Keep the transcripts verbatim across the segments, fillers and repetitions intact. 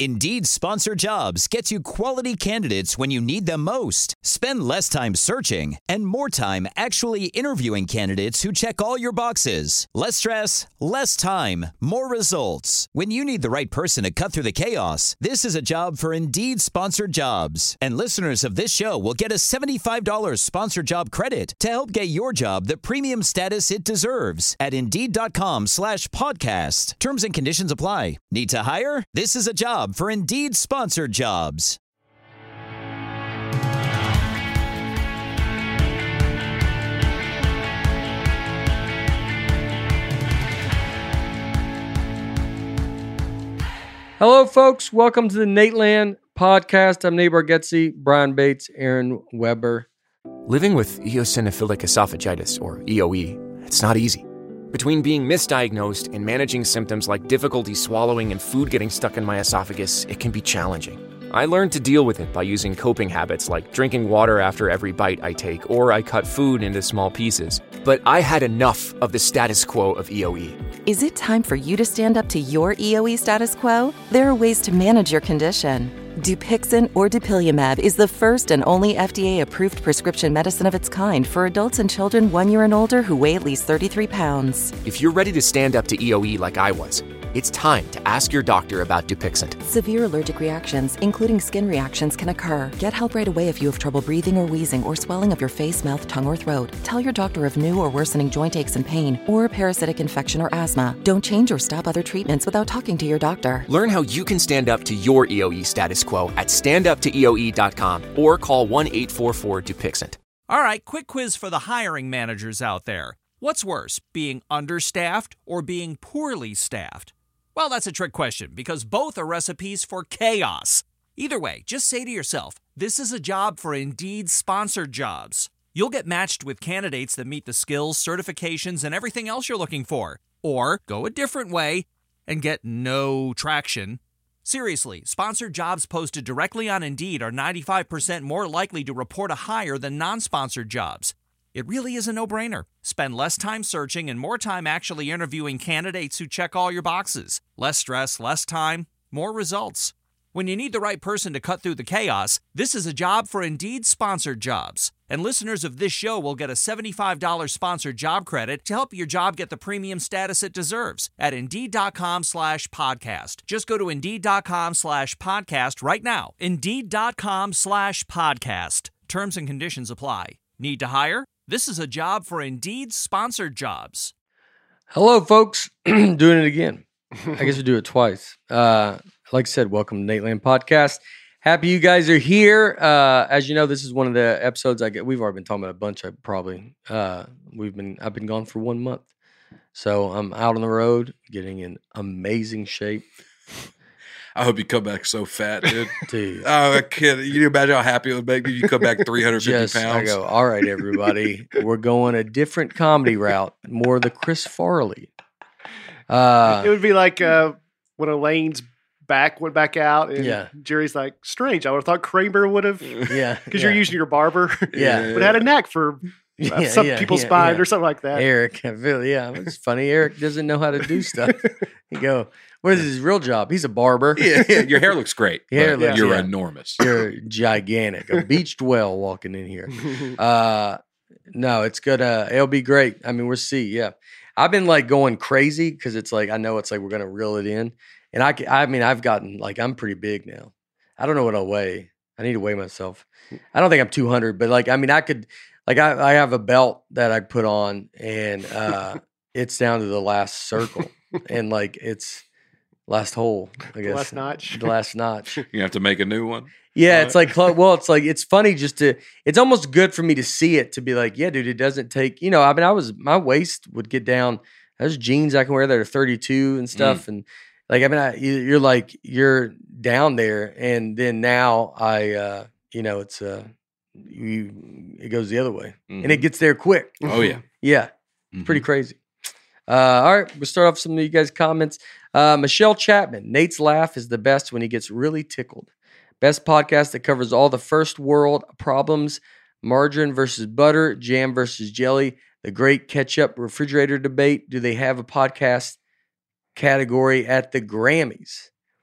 Indeed Sponsored Jobs gets you quality candidates when you need them most. Spend less time searching and more time actually interviewing candidates who check all your boxes. Less stress, less time, more results. When you need the right person to cut through the chaos, this is a job for Indeed Sponsored Jobs. And listeners of this show will get a seventy-five dollars sponsored job credit to help get your job the premium status it deserves at Indeed.com slash podcast. Terms and conditions apply. Need to hire? This is a job for Indeed Sponsored Jobs. Hello, folks. Welcome to the Nateland podcast. I'm Nate Bargatze, Brian Bates, Aaron Weber. Living with eosinophilic esophagitis, or E O E, it's not easy. Between being misdiagnosed and managing symptoms like difficulty swallowing and food getting stuck in my esophagus, it can be challenging. I learned to deal with it by using coping habits like drinking water after every bite I take, or I cut food into small pieces. But I had enough of the status quo of E O E. Is it time for you to stand up to your E O E status quo? There are ways to manage your condition. Dupixent or dupilumab is the first and only F D A-approved prescription medicine of its kind for adults and children one year and older who weigh at least thirty-three pounds. If you're ready to stand up to E O E like I was, it's time to ask your doctor about Dupixent. Severe allergic reactions, including skin reactions, can occur. Get help right away if you have trouble breathing or wheezing or swelling of your face, mouth, tongue, or throat. Tell your doctor of new or worsening joint aches and pain or parasitic infection or asthma. Don't change or stop other treatments without talking to your doctor. Learn how you can stand up to your E O E status quo at stand up to E O E dot com or call one eight four four Dupixent. All right, quick quiz for the hiring managers out there. What's worse, being understaffed or being poorly staffed? Well, that's a trick question because both are recipes for chaos. Either way, just say to yourself, this is a job for Indeed Sponsored Jobs. You'll get matched with candidates that meet the skills, certifications, and everything else you're looking for. Or go a different way and get no traction. Seriously, sponsored jobs posted directly on Indeed are ninety-five percent more likely to report a hire than non-sponsored jobs. It really is a no-brainer. Spend less time searching and more time actually interviewing candidates who check all your boxes. Less stress, less time, more results. When you need the right person to cut through the chaos, this is a job for Indeed Sponsored Jobs. And listeners of this show will get a seventy-five dollars sponsored job credit to help your job get the premium status it deserves at Indeed.com slash podcast. Just go to Indeed.com slash podcast right now. Indeed.com slash podcast. Terms and conditions apply. Need to hire? This is a job for Indeed Sponsored Jobs. Hello, folks. Doing it again. I guess we do it twice. Uh, like I said, welcome to Nateland Podcast. Happy you guys are here. Uh, as you know, this is one of the episodes I get. We've already been talking about a bunch. I probably uh, we've been. I've been gone for one month, so I'm out on the road, getting in amazing shape. I hope you come back so fat, dude. Dude. Oh, I can't. You imagine how happy it would make me if you come back three hundred fifty Just, pounds. I go, all right, everybody. We're going a different comedy route, more the Chris Farley. Uh, it would be like uh, when Elaine's back went back out, and yeah. Jerry's like, strange. I would have thought Kramer would have, yeah, because yeah. you're using your barber, yeah, but had a knack for uh, yeah, some yeah, people's yeah, spine yeah. or something like that. Eric, I feel, yeah, it's funny. Eric doesn't know how to do stuff. You go, what is his real job? He's a barber. Yeah, yeah. Your hair looks great. Your hair but looks- you're yeah. enormous. You're gigantic, a beached whale walking in here. Uh, no, it's good. Uh, it'll be great. I mean, we'll see. Yeah, I've been like going crazy because it's like I know it's like we're gonna reel it in, and I, I mean, I've gotten like I'm pretty big now. I don't know what I'll weigh. I need to weigh myself. I don't think I'm two hundred, but like I mean, I could like I, I have a belt that I put on, and uh, it's down to the last circle, and like it's last hole. I guess Last notch. The last notch. You have to make a new one. Yeah, Uh, it's like, clo- well, it's like, it's funny just to, it's almost good for me to see it, to be like, yeah, dude, it doesn't take, you know, I mean, I was, my waist would get down, there's jeans I can wear that are thirty-two and stuff. And like, I mean, I, you- you're like, you're down there. And then now I, uh, you know, it's, uh, you, it goes the other way Mhm. and it gets there quick. Oh, yeah. Yeah. Mhm. Pretty crazy. Uh, all right, we'll start off some of you guys' comments. Uh, Michelle Chapman, Nate's laugh is the best when he gets really tickled. Best podcast that covers all the first world problems, margarine versus butter, jam versus jelly, the great ketchup refrigerator debate. Do they have a podcast category at the Grammys?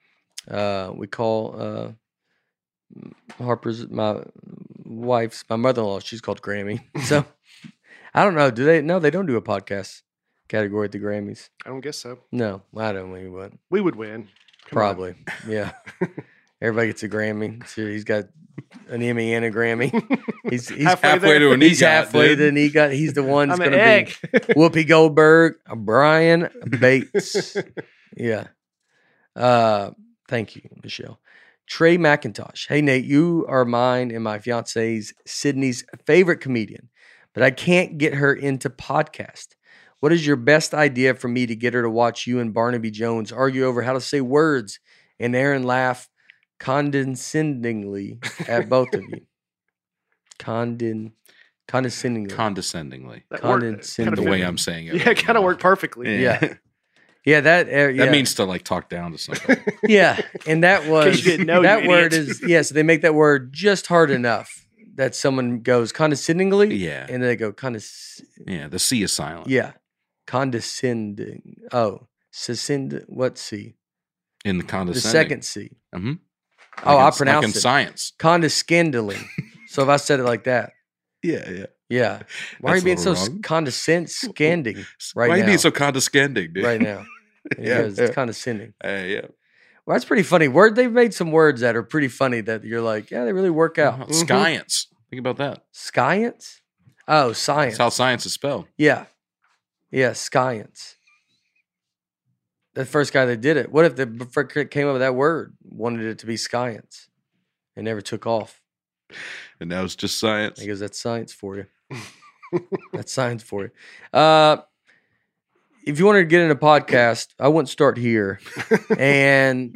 Uh, we call uh, Harper's my wife's my mother-in-law. She's called Grammy. So I don't know. Do they? No, they don't do a podcast category at the Grammys. I don't guess so. No, I don't think we would. We would win. Come Probably. Yeah. Everybody gets a Grammy. So he's got an Emmy and a Grammy. He's, he's Halfway halfway there. to an He's EGOT, halfway dude. to an EGOT. He's the one that's I'm going an to egg. be Whoopi Goldberg, Brian Bates. Yeah. Uh, thank you, Michelle. Trey McIntosh. Hey, Nate, you are mine and my fiance's Sydney's favorite comedian, but I can't get her into podcast. What is your best idea for me to get her to watch you and Barnaby Jones argue over how to say words and Aaron laugh condescendingly at both of you? Conden, condescendingly. Condescendingly. That worked. Condescending. The Kinda way fit- I'm saying it. Yeah, right it kind of now. worked perfectly. Yeah. Yeah, that uh, yeah. That means to like talk down to somebody. yeah, and that was you didn't know, that you word idiot. is yeah. So they make that word just hard enough that someone goes condescendingly, Yeah. and then they go condes. Yeah, the C is silent. Yeah, condescending. Oh, send what C? In the The condescending. second C. Mm-hmm. Oh, I like pronounce in it science. condescendingly. So if I said it like that, Yeah, yeah. yeah. Why are That's you being a so little s- wrong. condescending right Why are you now? being so condescending, dude? right now? Yeah, Because yeah. it's condescending. Hey, yeah. Well, that's pretty funny. Word they've made some words that are pretty funny that you're like, yeah, they really work out. Uh-huh. Science. Think about that. Science? Oh, science. That's how science is spelled. Yeah. Yeah, science. The first guy that did it. What if the before it came up with that word, wanted it to be science? It never took off. And now it's just science. Because that's science for you. That's science for you. Uh, if you wanted to get in a podcast, I wouldn't start here. And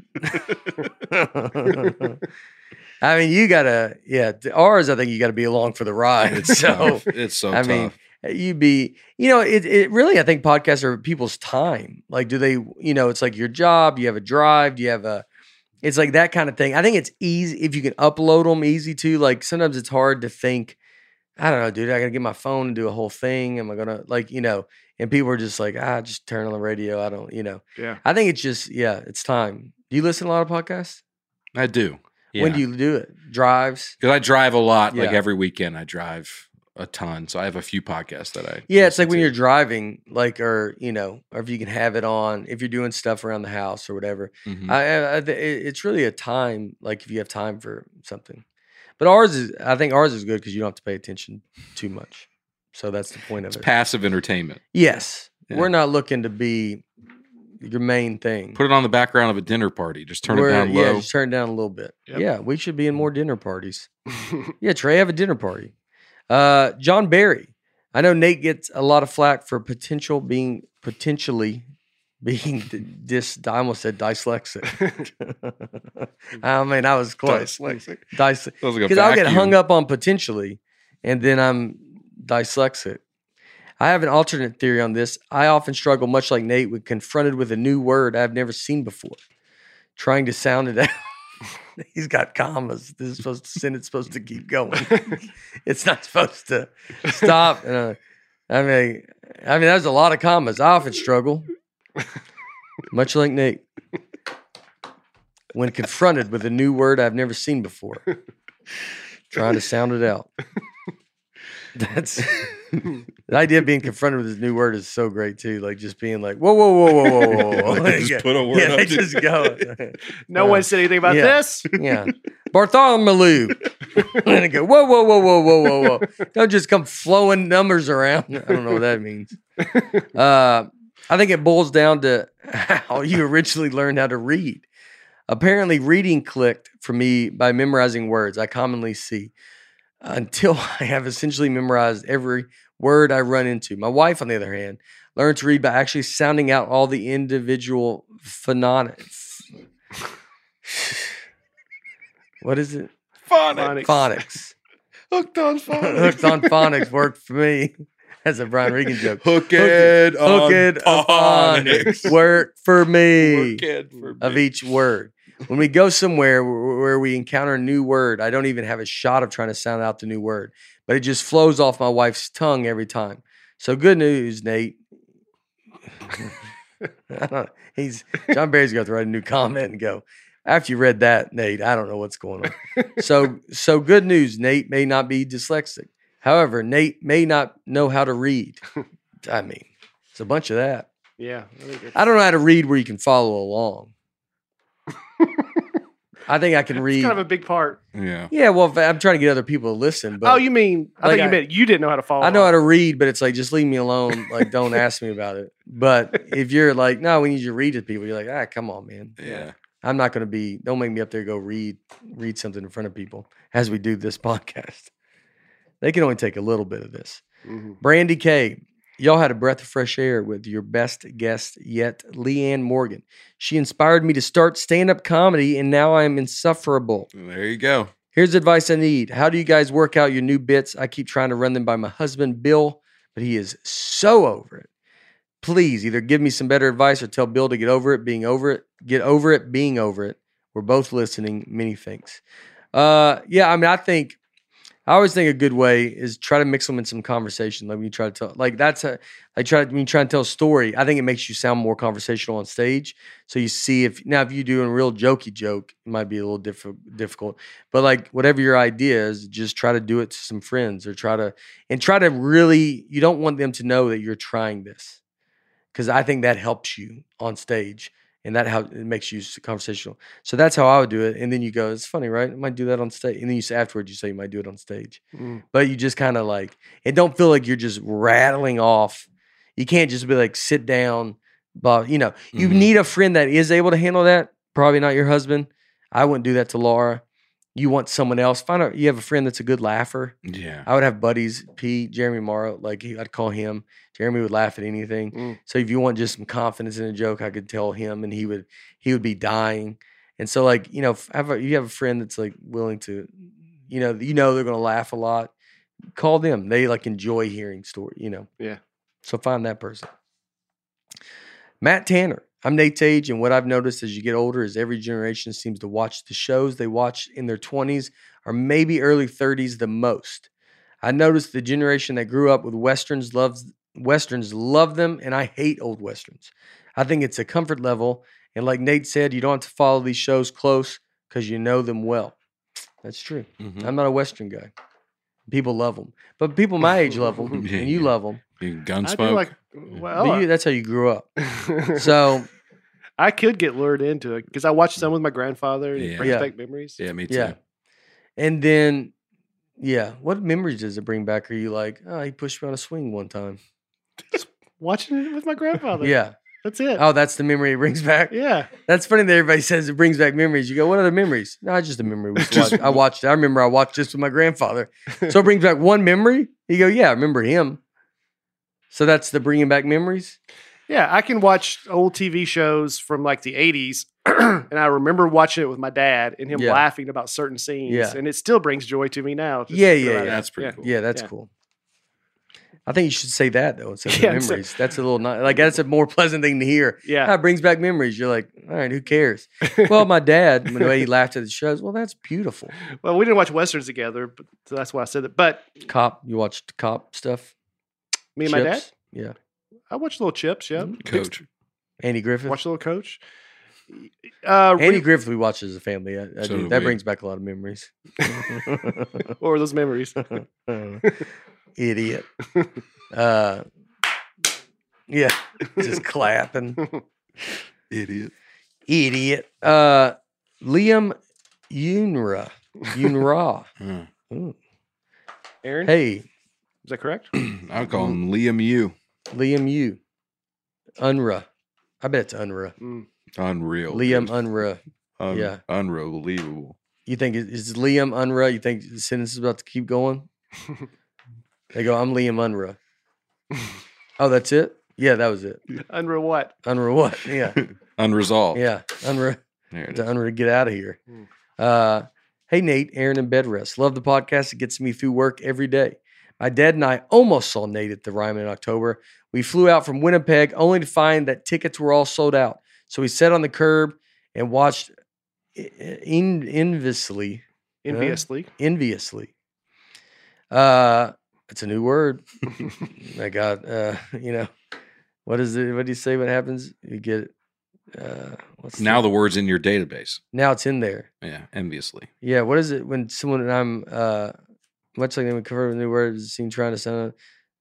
I mean, you gotta, yeah, th- ours. I think you got to be along for the ride. It's So tough. It's so I tough. mean, you'd be, you know, it, it really, I think podcasts are people's time. Like, do they, you know, it's like your job, you have a drive, do you have a, it's like that kind of thing. I think it's easy if you can upload them easy too. Like sometimes it's hard to think, I don't know, dude, I got to get my phone and do a whole thing. Am I going to like, you know, and people are just like, ah, just turn on the radio. I don't, you know, Yeah. I think it's just, yeah, it's time. Do you listen to a lot of podcasts? I do. Yeah. When do you do it? Drives? Because I drive a lot. Like Yeah. every weekend, I drive a ton. So I have a few podcasts that I. Yeah, it's listen like when to. you're driving, like, or you know, or if you can have it on, if you're doing stuff around the house or whatever. Mhm. I, I, I th- it- it's really a time, like if you have time for something. But ours is, I think ours is good because you don't have to pay attention too much. So that's the point of It's it. passive entertainment. Yes, Yeah. we're not looking to be your main thing. Put it on the background of a dinner party. Just turn We're- it down yeah, low. just turn it down a little bit. Yep. Yeah, we should be in more dinner parties. Yeah, Trey, have a dinner party. Uh, John Barry. I know Nate gets a lot of flack for potential being potentially being d- dis. I almost said dyslexic. I mean, I was close. Dyslexic. Dyslexic. Sounds like a Because I'll get vacuum. hung up on potentially, and then I'm dyslexic. I have an alternate theory on this. I often struggle, much like Nate, when confronted with a new word I've never seen before, trying to sound it out. He's got commas. This is supposed to sentence supposed to keep going. It's not supposed to stop. Uh, I mean, I mean, there's a lot of commas. I often struggle, much like Nate, when confronted with a new word I've never seen before, trying to sound it out. That's the idea of being confronted with this new word is so great too. Like just being like, whoa, whoa, whoa, whoa, whoa, whoa, whoa. They just Yeah. put a word Yeah, up they to- just go. No Uh, one said anything about yeah. this. Yeah. Bartholomew. And they go, whoa, whoa, whoa, whoa, whoa, whoa, whoa. Don't just come flowing numbers around. I don't know what that means. Uh, I think it boils down to how you originally learned how to read. Apparently, reading clicked for me by memorizing words I commonly see until I have essentially memorized every word I run into. My wife, on the other hand, learned to read by actually sounding out all the individual phonetics. What is it? Phonics. Phonics. Hooked on phonics. Hooked on phonics worked for me. That's a Brian Regan joke. Hooked on Hooked on phonics phonics. worked for me. Hooked for Of me. each word. When we go somewhere where where we encounter a new word, I don't even have a shot of trying to sound out the new word, but it just flows off my wife's tongue every time. So good news, Nate. I don't, he's John Barry's going to write a new comment and go, After you read that, Nate, I don't know what's going on. so, so good news. Nate may not be dyslexic. However, Nate may not know how to read. I mean, it's a bunch of that. Yeah. I, think it's, I don't know how to read where you can follow along. I think I can read. it's kind of a big part. Yeah. Yeah, well, if I'm trying to get other people to listen. But Oh, you mean, I like think you I- meant you didn't know how to follow. I know how along. to read, but it's like, just leave me alone. Like, don't ask me about it. But if you're like, no, we need you to read to people, you're like, ah, come on, man. Yeah. I'm not going to be, don't make me up there go read, read something in front of people as we do this podcast. They can only take a little bit of this. Mhm. Brandy K, y'all had a breath of fresh air with your best guest yet, Leanne Morgan. She inspired me to start stand-up comedy, and now I am insufferable. There you go. Here's advice I need. How do you guys work out your new bits? I keep trying to run them by my husband, Bill, but he is so over it. Please either give me some better advice or tell Bill to get over it, being over it, get over it, being over it. We're both listening. Many thanks. Uh, yeah, I mean, I think, I always think a good way is try to mix them in some conversation. Like when you try to tell, like that's a, like try when you try and tell a story, I think it makes you sound more conversational on stage. So you see if, now if you do a real jokey joke, it might be a little diff- difficult, but like whatever your idea is, just try to do it to some friends or try to, and try to really, you don't want them to know that you're trying this. Cause I think that helps you on stage. And that how it makes you conversational. So that's how I would do it. And then you go, it's funny, right? I might do that on stage. And then you say afterwards, you say you might do it on stage. Mm. But you just kind of like, it don't feel like you're just rattling off. You can't just be like, sit down. But, you know, you Mhm. need a friend that is able to handle that. Probably not your husband. I wouldn't do that to Laura. You want someone else. Find out you have a friend that's a good laugher. Yeah. I would have buddies, Pete, Jeremy Morrow. Like he, I'd call him. Jeremy would laugh at anything. Mm. So if you want just some confidence in a joke, I could tell him, and he would he would be dying. And so like you know, f- have a, you have a friend that's like willing to, you know, you know they're gonna laugh a lot. Call them. They like enjoy hearing story. You know. Yeah. So find that person. Matt Tanner. I'm Nate's age, and what I've noticed as you get older is every generation seems to watch the shows they watch in their twenties or maybe early thirties the most. I noticed the generation that grew up with westerns loves westerns love them, and I hate old westerns. I think it's a comfort level, and like Nate said, you don't have to follow these shows close because you know them well. That's true. Mhm. I'm not a western guy. People love them, but people my age love them, Yeah, and you yeah. love them. You I do Gunsmoke. like, But well, you, that's how you grew up. So I could get lured into it because I watched some with my grandfather and it Yeah. brings Yeah. back memories. yeah, me too. yeah, and then yeah, what memories does it bring back? Are you like, oh, he pushed me on a swing one time? Watching it with my grandfather. Yeah. That's it. Oh, that's the memory it brings back. Yeah. That's funny that everybody says it brings back memories. You go, what other memories? No, it's just a memory. We used to Just- watch. I watched it. I remember I watched this with my grandfather. So it brings back one memory. You go, yeah, I remember him. So that's the bringing back memories. Yeah. I can watch old T V shows from like the eighties. And I remember watching it with my dad and him Yeah. laughing about certain scenes. Yeah. And it still brings joy to me now. just Yeah, thinking yeah, about yeah. it. That's pretty cool. Yeah, that's Yeah. cool. I think you should say that though instead of Yeah, so- memories. That's a little not, like that's a more pleasant thing to hear. Yeah. Ah, it brings back memories. You're like, all right, who cares? Well, my dad, the way he laughed at the shows, well, that's beautiful. Well, we didn't watch Westerns together, but so that's why I said that. But Cop, you watched Cop stuff? me and my dad, Chips? Yeah. I watched Little Chips. Yeah. Coach. Andy Griffith. Watched Little Coach. Uh, Andy re- Griffith we watched as a family. I, I So do. did That we. brings back a lot of memories. what were those memories? Idiot. Uh, yeah, just clapping. Idiot. Idiot. Uh, Liam Unra. Unra. Huh. Ooh. Aaron, Hey, is that correct? I'll call him Liam U. Liam U. Unra. I bet it's Unra. Mm. Unreal. Liam dude. Unra. Un- yeah. Unbelievable. You think it- is Liam Unra? You think the sentence is about to keep going? They go, I'm Liam Unra. Oh, that's it? Yeah, that was it. Under what? Unra what? Yeah. Unresolved. Yeah. Unra. There it To is. Unra, get out of here. Hmm. Uh, hey, Nate, Aaron, and Bedrest. Love the podcast. It gets me through work every day. My dad and I almost saw Nate at the Ryman in October. We flew out from Winnipeg only to find that tickets were all sold out. So we sat on the curb and watched in, enviously, Enviously. enviously. Uh, it's a new word. My God, uh, you know, what is it? What do you say? What happens? You get Uh, what's Now the, the word's in your database. now it's in there. Yeah, enviously. Yeah, what is it when someone and I'm uh, much like they would cover a new word seen trying to sound.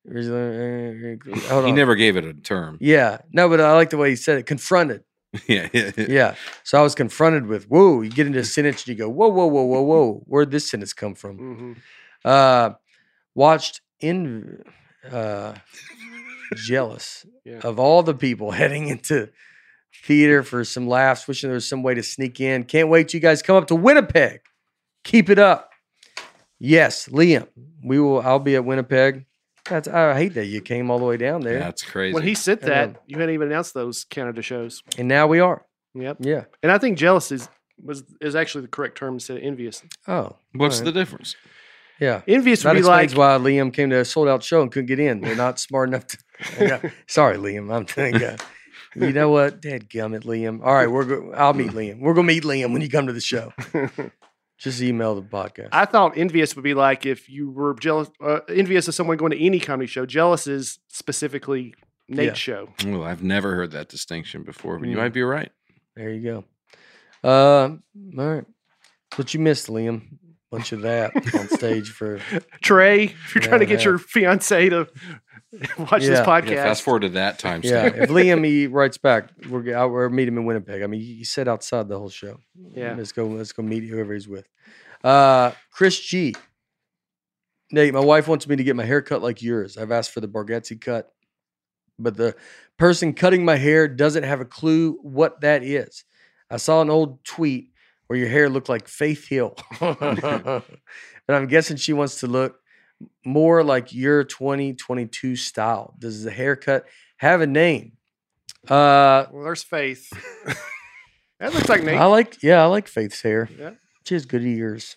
Hold He on. never gave it a term. Yeah, no, but I like the way he said it. Confronted. yeah, yeah, yeah. Yeah. So I was confronted with, whoa, you get into a sentence and you go, whoa, whoa, whoa, whoa, whoa. Where'd this sentence come from? Mm-hmm. Uh, watched in uh, jealous Yeah. of all the people heading into theater for some laughs, wishing there was some way to sneak in. Can't wait till you guys come up to Winnipeg. Keep it up. Yes, Liam, we will. I'll be at Winnipeg. That's I hate that you came all the way down there, That's crazy. When he said I know. that, you hadn't even announced those Canada shows. and now we are. Yep. Yeah. And I think jealous is was is actually the correct term instead of envious. Oh, What's all the right. difference? Yeah. Envious That would be explains like why Liam came to a sold out show and couldn't get in. They're not smart enough to. Yeah. Sorry, Liam. I'm telling you. You know what? Dadgummit, Liam. All right, we're go- I'll meet Liam. We're gonna meet Liam when you come to the show. Just email the podcast. I thought envious would be like if you were jealous, uh, envious of someone going to any comedy show. Jealous is specifically Nate's Yeah. show. Well, I've never heard that distinction before, but you Mm. might be right. There you go. Uh, all right. What you missed, Liam? Bunch of that on stage for. Trey, if you're Yeah, trying to get yeah. your fiance to watch this Yeah. podcast, Yeah, fast forward to that time Yeah, stamp. if Liam he writes back, we're g- I'll, we're meet him in Winnipeg. I mean, he said outside the whole show. Yeah. let's go. Let's go meet whoever he's with. Uh, Chris G. Nate, my wife wants me to get my hair cut like yours. I've asked for the Bargatze cut, but the person cutting my hair doesn't have a clue what that is. I saw an old tweet where your hair looked like Faith Hill, but I'm guessing she wants to look more like your twenty twenty-two style. Does the haircut have a name? Uh, well, there's Faith. That looks like Nate. I like, yeah, I like Faith's hair. Yeah. She has good ears.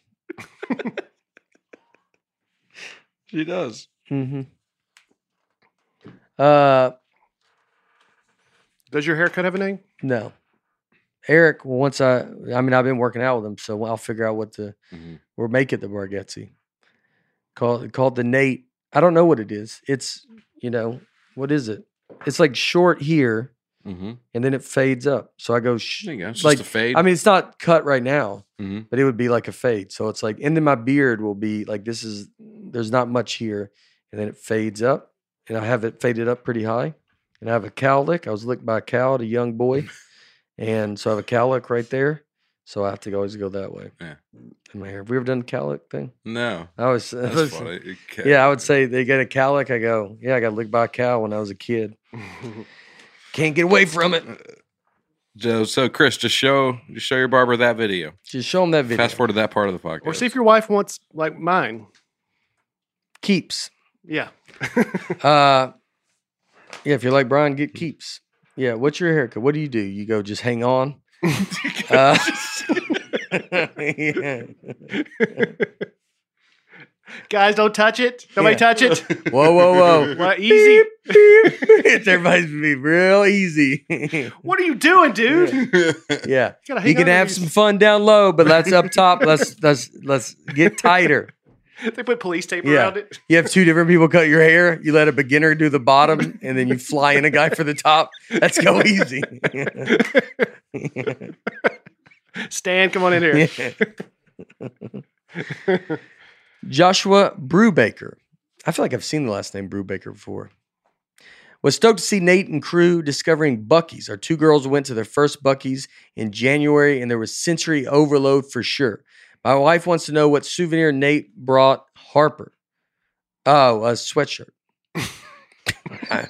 She does. Mm-hmm. Uh, Does your haircut have a name? no. Eric, once I, I mean, I've been working out with him, so I'll figure out what the, Mhm. or make it the Bargatze. Called, called the Nate. I don't know what it is. It's, you know, what is it? It's like short here, Mm-hmm. and then it fades up. So I go, sh- There you go. It's like, just a fade. I mean, it's not cut right now, hmm but it would be like a fade. So it's like, and then my beard will be like, this is, there's not much here. And then it fades up, and I have it faded up pretty high. And I have a cowlick. I was licked by a cow at a young boy. And so I have a cowlick right there. So I have to always go that way. Yeah. In my hair. Have we ever done the cowlick thing? No. I was, That's funny. Okay. yeah, I would say they get a cowlick. I go, yeah, I got licked by a cow when I was a kid. Can't get away from it. So, so Chris, just show just show your barber that video. Just show them that video. Fast forward to that part of the podcast. Or see if your wife wants like mine. Keeps. Yeah. Uh, yeah, if you're like Brian, get keeps. Yeah, what's your haircut? What do you do? You go just hang on. uh, yeah. Guys, don't touch it. Nobody Yeah. touch it. Whoa, whoa, whoa! What, easy. It's everybody's to be real easy. What are you doing, dude? Yeah, gotta hang you can on to have these. some fun down low, but let's up top. Let's let's let's get tighter. They put police tape Yeah. around it. You have two different people cut your hair. You let a beginner do the bottom, and then you fly in a guy for the top. Let's go easy. Stan, come on in here. Yeah. Joshua Brubaker. I feel like I've seen the last name Brubaker before. Was stoked to see Nate and crew discovering Buc-ee's. Our two girls went to their first Buc-ee's in January, and there was sensory overload for sure. My wife wants to know what souvenir Nate brought Harper. Oh, a sweatshirt. I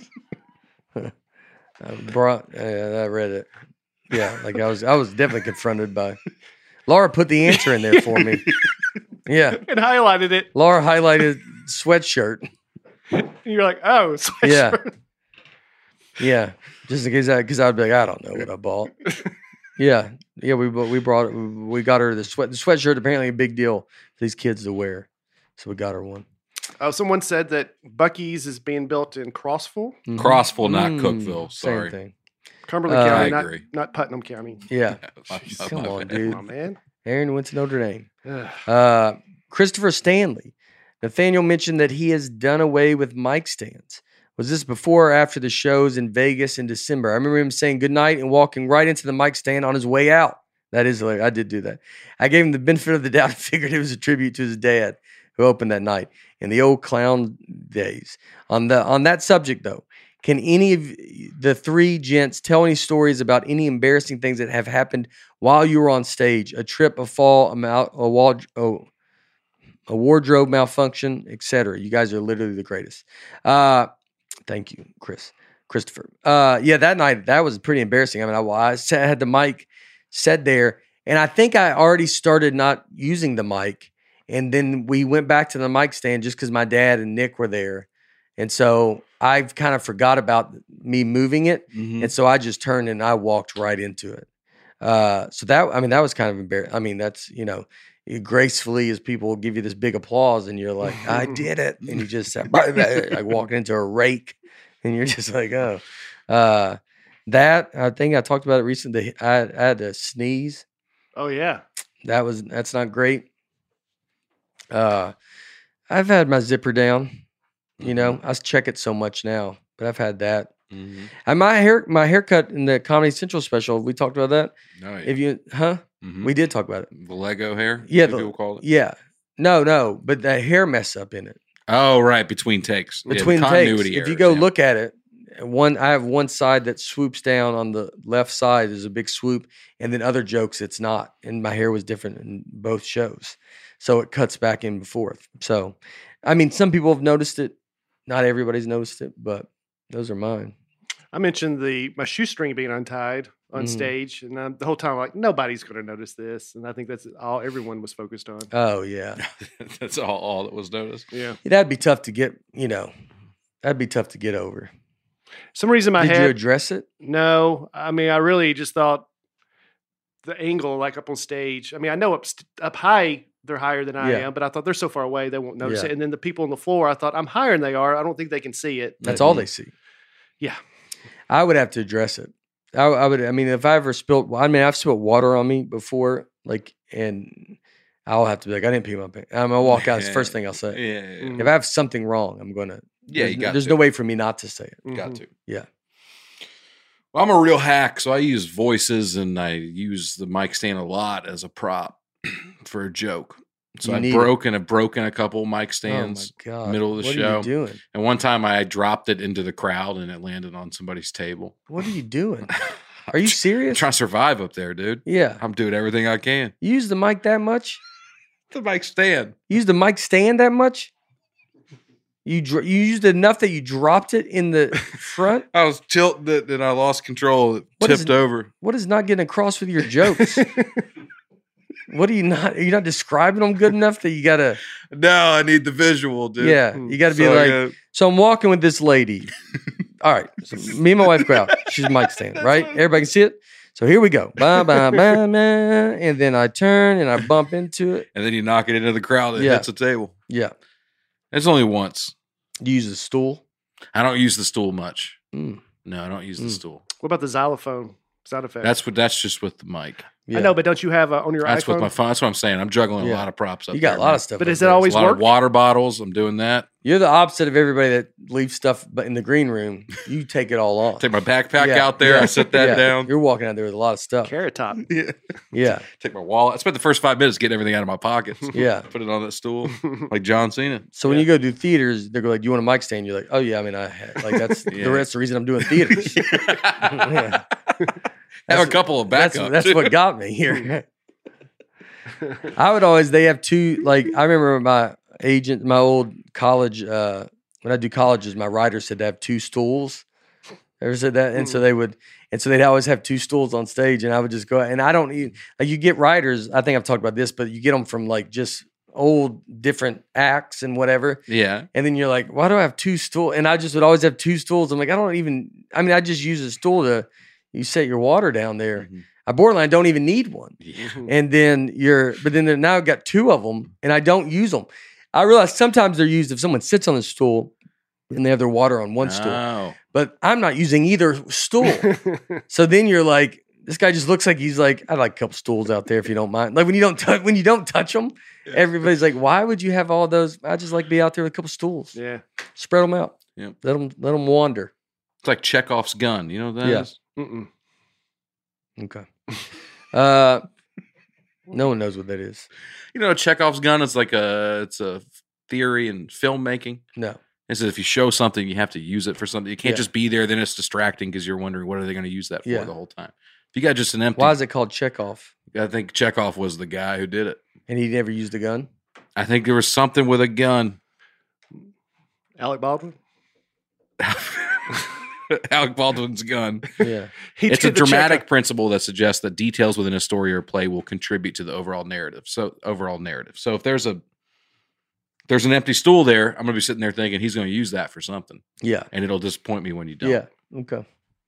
brought. Uh, I read it. Yeah, like I was. I was definitely confronted by. Laura put the answer in there for me. Yeah, And highlighted it. Laura highlighted sweatshirt. And you're like, oh, Yeah. sweatshirt. Yeah, just in case I, because I'd be like, I don't know what I bought. Yeah, yeah, we bu- we brought it. We got her the sweat. The sweatshirt apparently a big deal for these kids to wear, so we got her one. Oh, someone said that Buc-ee's is being built in Crossville, Mhm. Crossville, not Mm, Cookville. Same Sorry. thing. Cumberland Uh, County, I not, agree. not Putnam County. Yeah, My- Jeez, my- come my on, bad. dude. Come on, man. Aaron went to Notre Dame. Ugh. Uh, Christopher Stanley. Nathaniel mentioned that he has done away with mic stands. Was this before or after the shows in Vegas in December? I remember him saying goodnight and walking right into the mic stand on his way out. That is hilarious. I did do that. I gave him the benefit of the doubt and figured it was a tribute to his dad who opened that night in the old clown days. On the on that subject, though, can any of the three gents tell any stories about any embarrassing things that have happened while you were on stage? A trip, a fall, a, mal- a, wall, oh, a wardrobe malfunction, et cetera. You guys are literally the greatest. Uh, thank you, Chris. Christopher. Uh, yeah, that night, that was pretty embarrassing. I mean, I, I had the mic set there, and I think I already started not using the mic, and then we went back to the mic stand just because my dad and Nick were there, and so I kind of forgot about me moving it, Mhm. and so I just turned and I walked right into it. Uh, so that, I mean, that was kind of embarrassing. I mean, that's, you know, gracefully as people will give you this big applause, and you're like, I did it, and you just like walking into a rake, and you're just like, oh. Uh, that I think I talked about it recently. I, I had to sneeze. Oh yeah. That was that's not great. Uh, I've had my zipper down. You know, I check it so much now, but I've had that. Mhm. And my hair, my haircut in the Comedy Central special, we talked about that. No, If you, huh? Mhm. We did talk about it. the Lego hair. Yeah, some the- people call it. Yeah. No, no, but the hair mess up in it. Oh, right, between takes. Yeah, the Between takes. continuity If you errors, go yeah. look at it, one I have one side that swoops down on the left side is a big swoop, and then other jokes it's not. And my hair was different in both shows, so it cuts back in and forth. So, I mean, some people have noticed it. Not everybody's noticed it, but those are mine. I mentioned the my shoestring being untied on Mhm. stage, and I'm, the whole time I'm like, nobody's going to notice this, and I think that's all everyone was focused on. Oh yeah, That's all, all that was noticed. Yeah. that'd be tough to get. You know, that'd be tough to get over. Some reason my Did you head. address it? No, I mean I really just thought the angle, like up on stage. I mean I know up st- up high they're higher than I Yeah. am, but I thought they're so far away they won't notice Yeah. it. And then the people on the floor, I thought I'm higher than they are. I don't think they can see it. That's But all they see. yeah. I would have to address it. I, I would. I mean, if I ever spilled, I mean, I've spilled water on me before, like, and I'll have to be like, I didn't pee my pants. I'm gonna walk out. It's the first thing I'll say. Yeah, yeah, yeah. If I have something wrong, I'm gonna. Yeah, there's, you got There's to. no way for me not to say it. Mhm. Got to. Yeah. Well, I'm a real hack, so I use voices and I use the mic stand a lot as a prop for a joke. So You I've need broken, I've broken a couple mic stands. Oh my god! middle of the what show. are you doing? And one time I dropped it into the crowd and it landed on somebody's table. What are you doing? Are you serious? I'm trying to survive up there, dude. Yeah. I'm doing everything I can. You use the mic that much? The mic stand. You use the mic stand that much? You dr- you used it enough that you dropped it in the front? I was tilting it and I lost control. It What is tipped it- over. What is not getting across with your jokes? What are you not? Are you not describing them good enough that you gotta? No, I need the visual, dude. Yeah, you gotta be So I like. gotta- So I'm walking with this lady. All right, so me and my wife go out. She's mic stand, right? Everybody can see it. So here we go. Bye, bye, bye, bye. And then I turn and I bump into it. and then you knock it into the crowd and it Yeah. hits the table. Yeah. It's only once. You use a stool. I don't use the stool much. Mm. No, I don't use the Mm. stool. What about the xylophone sound effect? That's what. That's just with the mic. Yeah. I know, but don't you have uh, on your That's iPhone? with my phone. That's what I'm saying. I'm juggling Yeah. a lot of props up You got there, a lot man. of stuff. But like does it that. always A lot work? of water bottles. I'm doing that. You're the opposite of everybody that leaves stuff but in the green room. You take it all on. Take my backpack Yeah, out there. yeah, I sit that yeah. down. You're walking out there with a lot of stuff. Carrot Top. Yeah. Yeah. Take my wallet. I spent the first five minutes getting everything out of my pockets. Yeah. Put it on that stool like John Cena. So when you go do theaters, they're like, "Do you want a mic stand?" You're like, "Oh yeah, I mean, I had, like that's Yeah. the rest of the reason I'm doing theaters." Yeah. Have a couple of That's backups. that's what got me here. I would always they have two like I remember my agent, my old college uh when I do colleges, my writer said to have two stools. Ever said that? And so they would and so they'd always have two stools on stage and I would just go and I don't even like you get writers, I think I've talked about this, but you get them from like just old different acts and whatever. Yeah. And then you're like, why do I have two stools? And I just would always have two stools. I'm like, I don't even I mean, I just use a stool to you set your water down there. Mhm. I borderline don't even need one. Yeah. And then you're, but then they're now I've got two of them and I don't use them. I realize sometimes they're used if someone sits on the stool and they have their water on one stool, Oh. but I'm not using either stool. So then you're like, this guy just looks like he's like, I'd like a couple stools out there if you don't mind. Like when you don't touch, when you don't touch them, everybody's like, why would you have all those? I just like be out there with a couple stools, Yeah. spread them out. Yep. Let them let them wander. It's like Chekhov's gun. You know what that Yeah. is? Mm-mm. Okay. Uh, no one knows what that is. You know, Chekhov's gun is like a it's a theory in filmmaking. No. It says if you show something, you have to use it for something. You can't Yeah. just be there. Then it's distracting because you're wondering what are they going to use that for Yeah. the whole time. If you got just an empty, Why is it called Chekhov? I think Chekhov was the guy who did it. And he never used a gun? I think there was something with a gun. Alec Baldwin. Alec Baldwin's gun. Yeah. He It's a did the dramatic Chekhov- principle that suggests that details within a story or play will contribute to the overall narrative. So overall narrative. So if there's a there's an empty stool there, I'm gonna be sitting there thinking he's gonna use that for something. Yeah. And it'll disappoint me when you don't. Yeah. Okay.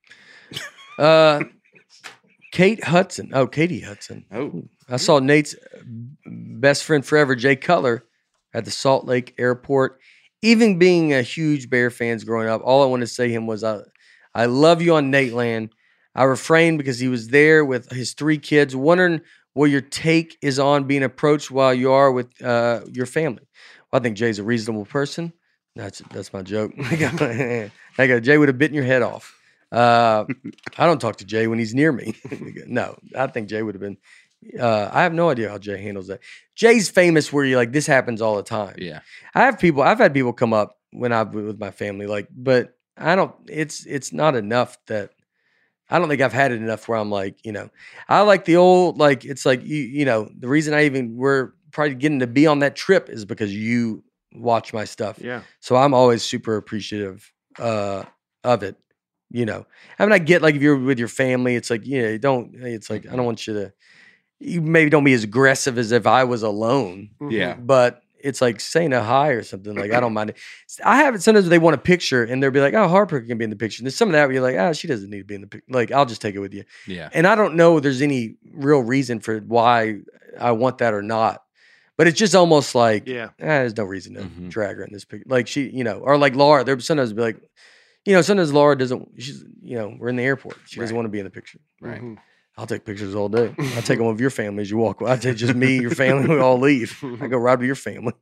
Uh, Kate Hudson. Oh, Katie Hudson. Oh. I saw Nate's best friend forever, Jay Cutler, at the Salt Lake Airport. Even being a huge Bear fans growing up, all I wanted to say to him was, I, I love you on Nateland. I refrained because he was there with his three kids, wondering what your take is on being approached while you are with uh, your family. Well, I think Jay's a reasonable person. That's that's my joke. I go, Jay would have bitten your head off. Uh, I don't talk to Jay when he's near me. No, I think Jay would have been. Uh, I have no idea how Jay handles that. Jay's famous where you like this happens all the time. Yeah. I have people. I've had people come up when I've been with my family, like, but I don't. It's it's not enough that. I don't think I've had it enough where I'm like, you know, I like the old, like, it's like, you you know, the reason I even, we're probably getting to be on that trip is because you watch my stuff. Yeah. So I'm always super appreciative uh, of it, you know. I mean, I get, like, if you're with your family, it's like, you know, don't, it's like, I don't want you to, you maybe don't be as aggressive as if I was alone. Yeah. But it's like saying a hi or something. Like, I don't mind it. I have it sometimes they want a picture and they'll be like, oh, Harper can be in the picture. And there's some of that where you're like, ah, she doesn't need to be in the picture. Like, I'll just take it with you. Yeah. And I don't know if there's any real reason for why I want that or not. But it's just almost like, Yeah. eh, there's no reason to Mhm. drag her in this picture. Like, she, you know, or like Laura, there sometimes be like, you know, sometimes Laura doesn't, she's, you know, we're in the airport. She doesn't Right. want to be in the picture. Right. Mhm. I'll take pictures all day. I take them of your family as you walk away. I take just me, your family, we all leave. I go ride with your family.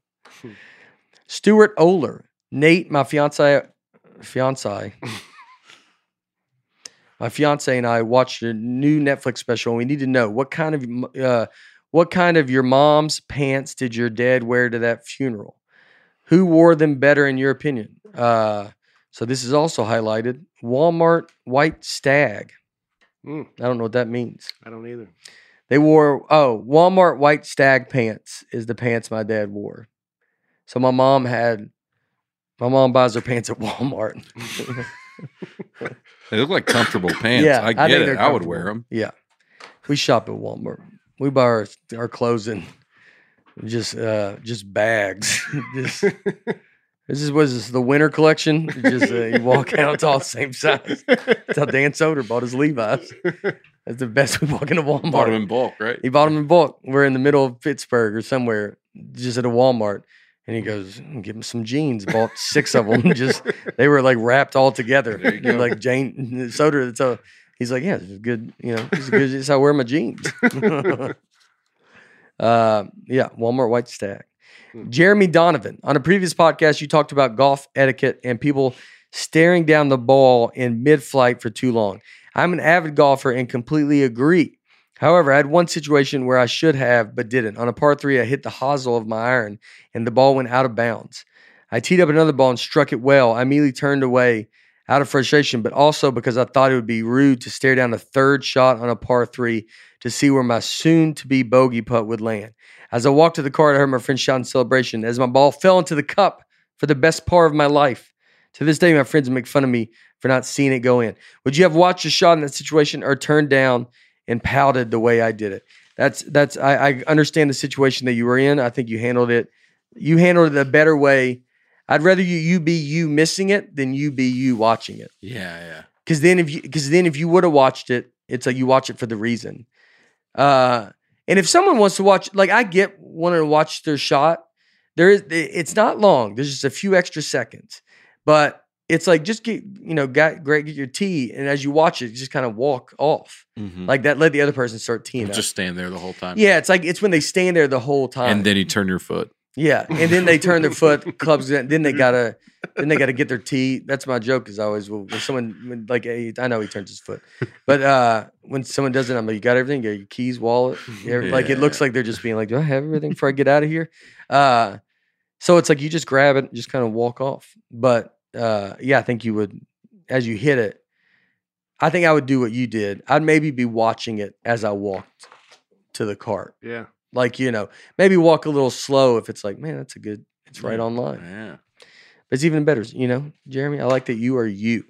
Stuart Oler, Nate, my fiance, fiance, my fiance and I watched a new Netflix special. And we need to know what kind of uh, what kind of your mom's pants did your dad wear to that funeral? Who wore them better in your opinion? Uh, so this is also highlighted. Walmart white stag. Mm, I don't know what that means. I don't either. They wore, oh, Walmart white stag pants is the pants my dad wore. So my mom had, my mom buys her pants at Walmart. They look like comfortable pants. Yeah, I I get think it. they're I would comfortable. wear them. Yeah. We shop at Walmart. We buy our, our clothes in just uh, just bags. just, this is, was this the winter collection? Just uh, you walk out, it's all the same size. That's how Dan Soder bought his Levi's. That's the best we walk into Walmart. Bought them in bulk, right? He bought them in bulk. We're in the middle of Pittsburgh or somewhere, just at a Walmart. And he goes, give him some jeans. Bought six of them. Just they were like wrapped all together. There you go. Like Jane Soder. So he's like, yeah, it's good. You know, it's good. It's how I wear my jeans. uh, yeah, Walmart white stag. Jeremy Donovan. On a previous podcast, you talked about golf etiquette and people staring down the ball in mid-flight for too long. I'm an avid golfer and completely agree. However, I had one situation where I should have, but didn't. On a par three, I hit the hosel of my iron, and the ball went out of bounds. I teed up another ball and struck it well. I immediately turned away out of frustration, but also because I thought it would be rude to stare down a third shot on a par three to see where my soon-to-be bogey putt would land. As I walked to the car, I heard my friend shout in celebration as my ball fell into the cup for the best par of my life. To this day, my friends make fun of me for not seeing it go in. Would you have watched a shot in that situation or turned down and pouted the way I did it? That's that's I, I understand the situation that you were in. I think you handled it. You handled it a better way. I'd rather you you be you missing it than you be you watching it. Yeah, yeah. Because then if you because then if you would have watched it, it's like you watch it for the reason. Uh, and if someone wants to watch, like I get wanting to watch their shot, there is it's not long. There's just a few extra seconds, but it's like just get you know got great get your tee, and as you watch it, you just kind of walk off Mhm. like that. Let the other person start teeing up. Just stand there the whole time. Yeah, it's like it's when they stand there the whole time. And then you turn your foot. Yeah, and then they turn their foot, clubs, then they gotta then they got to get their tea. That's my joke. Is always when someone when, like hey, I know he turns his foot, but uh, when someone does it, I'm like, you got everything? You got your keys, wallet, yeah. Like it looks like they're just being like, do I have everything before I get out of here? Uh, so it's like you just grab it, and just kind of walk off. But uh, yeah, I think you would as you hit it. I think I would do what you did. I'd maybe be watching it as I walked to the cart. Yeah. Like, you know, maybe walk a little slow if it's like, man, that's a good, it's right on line. Yeah. But it's even better, you know, Jeremy, I like that you are you.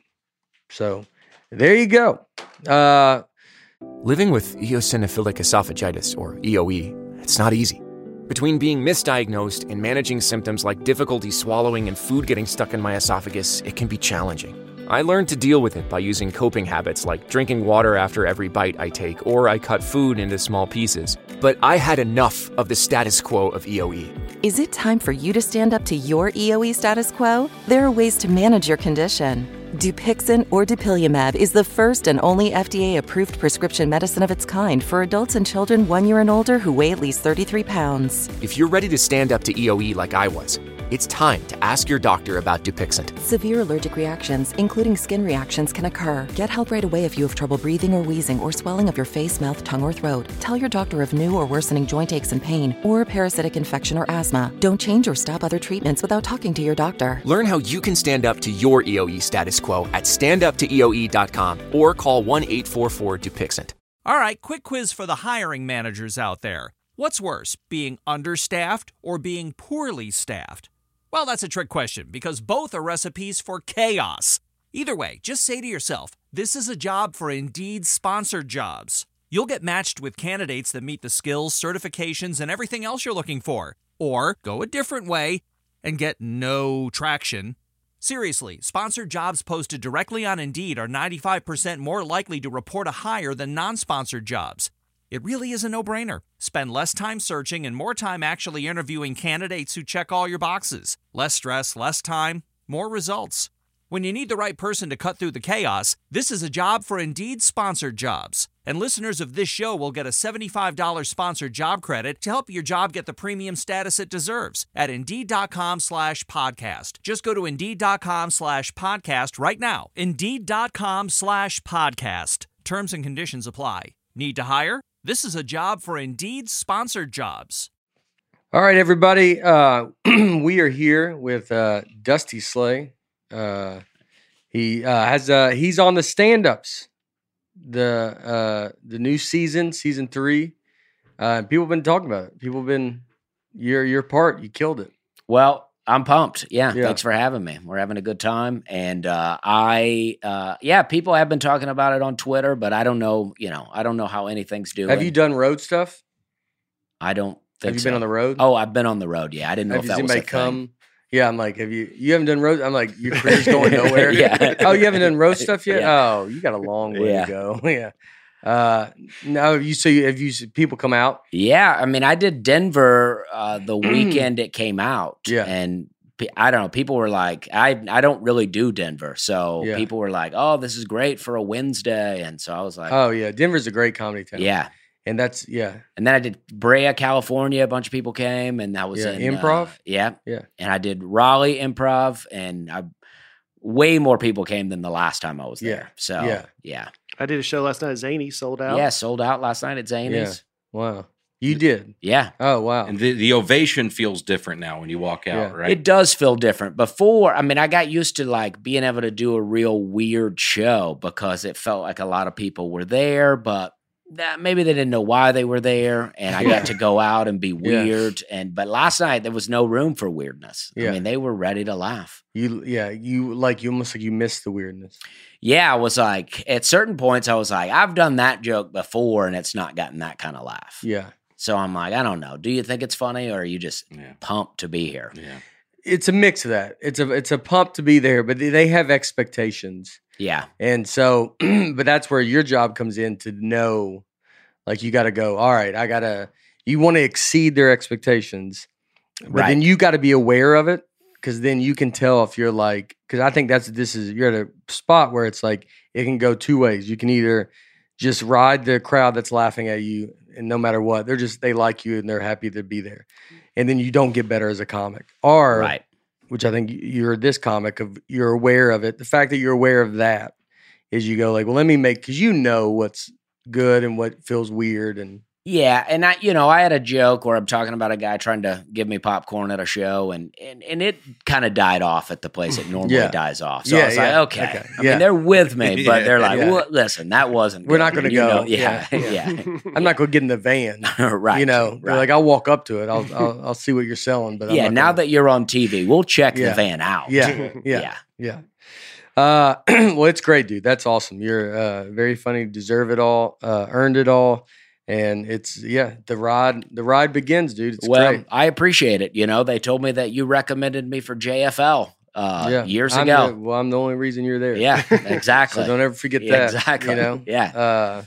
So there you go. Uh, Living with eosinophilic esophagitis, or E O E, it's not easy. Between being misdiagnosed and managing symptoms like difficulty swallowing and food getting stuck in my esophagus, it can be challenging. I learned to deal with it by using coping habits like drinking water after every bite I take, or I cut food into small pieces. But I had enough of the status quo of E O E. Is it time for you to stand up to your E O E status quo? There are ways to manage your condition. Dupixent or dupilumab is the first and only F D A-approved prescription medicine of its kind for adults and children one year and older who weigh at least thirty-three pounds. If you're ready to stand up to E O E like I was, it's time to ask your doctor about Dupixent. Severe allergic reactions, including skin reactions, can occur. Get help right away if you have trouble breathing or wheezing or swelling of your face, mouth, tongue, or throat. Tell your doctor of new or worsening joint aches and pain or a parasitic infection or asthma. Don't change or stop other treatments without talking to your doctor. Learn how you can stand up to your E O E status quo at stand up to E O E dot com or call one eight four four Dupixent. All right, quick quiz for the hiring managers out there. What's worse, being understaffed or being poorly staffed? Well, that's a trick question because both are recipes for chaos. Either way, just say to yourself, this is a job for Indeed sponsored jobs. You'll get matched with candidates that meet the skills, certifications, and everything else you're looking for. Or go a different way and get no traction. Seriously, sponsored jobs posted directly on Indeed are ninety-five percent more likely to report a hire than non-sponsored jobs. It really is a no-brainer. Spend less time searching and more time actually interviewing candidates who check all your boxes. Less stress, less time, more results. When you need the right person to cut through the chaos, this is a job for Indeed sponsored jobs. And listeners of this show will get a seventy-five dollars sponsored job credit to help your job get the premium status it deserves at Indeed.com slash podcast. Just go to Indeed.com slash podcast right now. Indeed.com slash podcast. Terms and conditions apply. Need to hire? This is a job for Indeed sponsored jobs. all right, everybody. Uh, we are here with uh, Dusty Slay. Uh, he uh, has uh, he's on the stand-ups. The uh, the new season, season three. Uh, people have been talking about it. People have been your your part. You killed it. Well, I'm pumped. Yeah, Yeah. thanks for having me. We're having a good time, and uh, I, uh, yeah, people have been talking about it on Twitter, but I don't know, you know, I don't know how anything's doing. Have you done road stuff? I don't think Have you so. been on the road? Oh, I've been on the road. Yeah, I didn't know have if you that seen was a anybody thing. come? Yeah, I'm like, have you? You haven't done road? I'm like, your career's going nowhere. Yeah. Oh, you haven't done road stuff yet? Yeah. Oh, you got a long way Yeah. to go. Yeah. Uh, no, you so you, have you seen people come out? Yeah, I mean, I did Denver uh, the weekend it came out. Yeah. And pe- I don't know, people were like, I I don't really do Denver. So Yeah. people were like, oh, this is great for a Wednesday. And so I was like, Oh yeah, Denver's a great comedy town. yeah. and that's yeah, And then I did Brea, California. A bunch of people came, and that was Yeah, in improv? uh, yeah, Yeah. And I did Raleigh Improv, and I, way more people came than the last time I was Yeah, there. So yeah. yeah, I did a show last night at Zany, sold out. yeah, sold out last night at Zany's. wow, you did. Yeah, Oh wow, And the, the ovation feels different now when you walk out, Yeah. right? it does feel different. Before, I mean, I got used to like being able to do a real weird show because it felt like a lot of people were there, but that maybe they didn't know why they were there, and I Yeah. got to go out and be Yeah. weird. And but last night there was no room for weirdness. Yeah. I mean, they were ready to laugh. you yeah you like you almost like you missed the weirdness. Yeah, I was like, at certain points, I was like, I've done that joke before, and it's not gotten that kind of laugh. Yeah, So I'm like, I don't know. Do you think it's funny, or are you just Yeah. pumped to be here? Yeah. it's a mix of that. It's a it's a pump to be there, but they- they have expectations. Yeah, And so, but that's where your job comes in to know, like, you got to go, all right, I got to, you want to exceed their expectations, but Right. then you got to be aware of it because then you can tell if you're like, because I think that's, this is, you're at a spot where it's like, it can go two ways. You can either just ride the crowd that's laughing at you and no matter what, they're just, they like you and they're happy to be there. And then you don't get better as a comic. Or, right. which I think you're this comic of, you're aware of it. The fact that you're aware of that is you go like, well, let me make, because you know what's good and what feels weird. And Yeah, and I, you know, I had a joke where I'm talking about a guy trying to give me popcorn at a show, and and, and it kind of died off at the place it normally Yeah. dies off. So Yeah, I was yeah, like, okay. okay, I yeah. mean, they're with me, but they're like, Yeah. well, listen, that wasn't. We're good. not gonna And you go. know- yeah, Yeah, yeah, yeah. I'm not going to get in the van. right. You know, they're right. like, I'll walk up to it. I'll I'll, I'll see what you're selling. But I'm yeah. not Now gonna- that you're on T V, we'll check Yeah. the van out. Yeah, yeah, yeah. yeah. Uh, well, it's great, dude. That's awesome. You're uh, very funny. Deserve it all. Uh, earned it all. And it's yeah, the ride. The ride begins, dude. It's Well, great. I appreciate it. You know, they told me that you recommended me for J F L uh, Yeah, years I'm ago. the- well, I'm the only reason you're there. Yeah, exactly. So don't ever forget Yeah, that. exactly. You know. Yeah. Uh,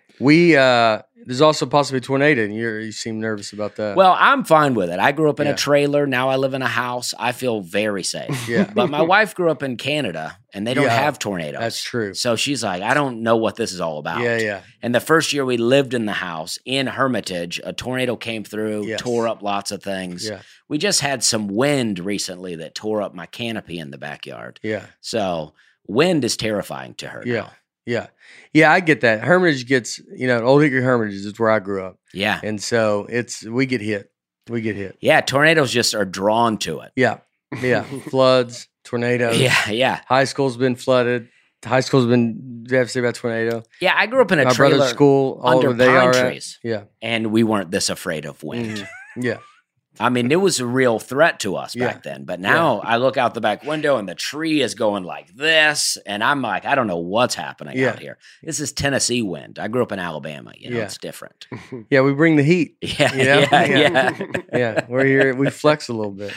we uh, there's also possibly a tornado, and you you seem nervous about that. Well, I'm fine with it. I grew up in Yeah. a trailer. Now I live in a house. I feel very safe. Yeah. But my wife grew up in Canada, and they don't Yeah, have tornadoes. that's true. So she's like, I don't know what this is all about. yeah, yeah, And the first year we lived in the house in Hermitage, a tornado came through, Yes. tore up lots of things. yeah, We just had some wind recently that tore up my canopy in the backyard. yeah, So wind is terrifying to her. yeah, now. yeah, yeah. I get that. Hermitage gets, you know, Old Hickory Hermitage is where I grew up, Yeah. and so it's we get hit. We get hit. Yeah. Tornadoes just are drawn to it. Yeah, yeah. Floods, tornadoes. Yeah. Yeah. High school's been flooded. High school's been. Do you have to say about tornado? Yeah. I grew up in a My trailer brother's school, all under over they pine are at. trees. Yeah, and we weren't this afraid of wind. Mhm. yeah, I mean, it was a real threat to us Yeah. back then. But now I look out the back window and the tree is going like this, and I'm like, I don't know what's happening Yeah. out here. This is Tennessee wind. I grew up in Alabama. You know, Yeah. it's different. yeah. We bring the heat. Yeah, You know? yeah, Yeah. yeah. Yeah, we're here. We flex a little bit.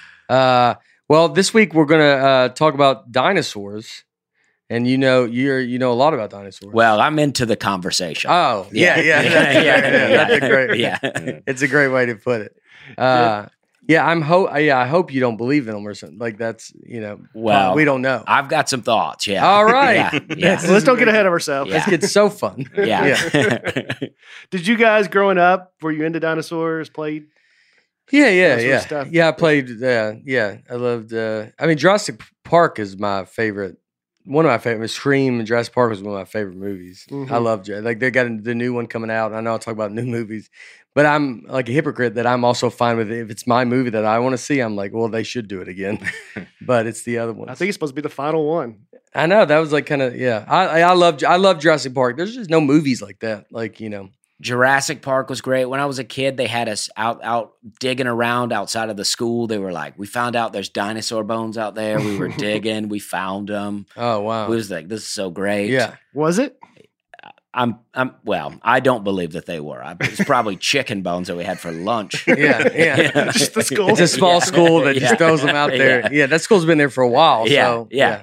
Uh, well, this week we're gonna uh, talk about dinosaurs, and you know, you're you know a lot about dinosaurs. Well, I'm into the conversation. oh yeah, yeah, yeah, that's, yeah, yeah, that's a great. yeah. It's a great way to put it. Uh, yeah, I'm hope. Yeah, I hope you don't believe in them or something. Like that's you know. Well, we don't know. I've got some thoughts. Yeah. All right. Yeah. yeah. So let's don't get ahead of ourselves. Yeah. This gets so fun. Yeah. Did you guys growing up, were you into dinosaurs, played? Yeah, yeah, That sort of yeah. stuff. Yeah, I played. Uh, yeah, I loved. Uh, I mean, Jurassic Park is my favorite. One of my favorite. Scream and Jurassic Park was one of my favorite movies. I Mhm. love Jurassic. Like they got the new one coming out. I know I'll talk about new movies, but I'm like a hypocrite that I'm also fine with it. If it's my movie that I want to see, I'm like, well, they should do it again. But it's the other one. I think it's supposed to be the final one. I know that was like kind of yeah. I I I love I love Jurassic Park. There's just no movies like that. Like you know. Jurassic Park was great. When I was a kid, they had us out out digging around outside of the school. They were like, we found out there's dinosaur bones out there. We were digging. We found them. Oh wow. We was like, this is so great. Yeah. Was it? I'm I'm well, I don't believe that they were. I, it's probably chicken bones that we had for lunch. Yeah, yeah. Just the school. It's a small Yeah. school that Yeah. just throws them out there. Yeah. Yeah, that school's been there for a while. Yeah, so, yeah.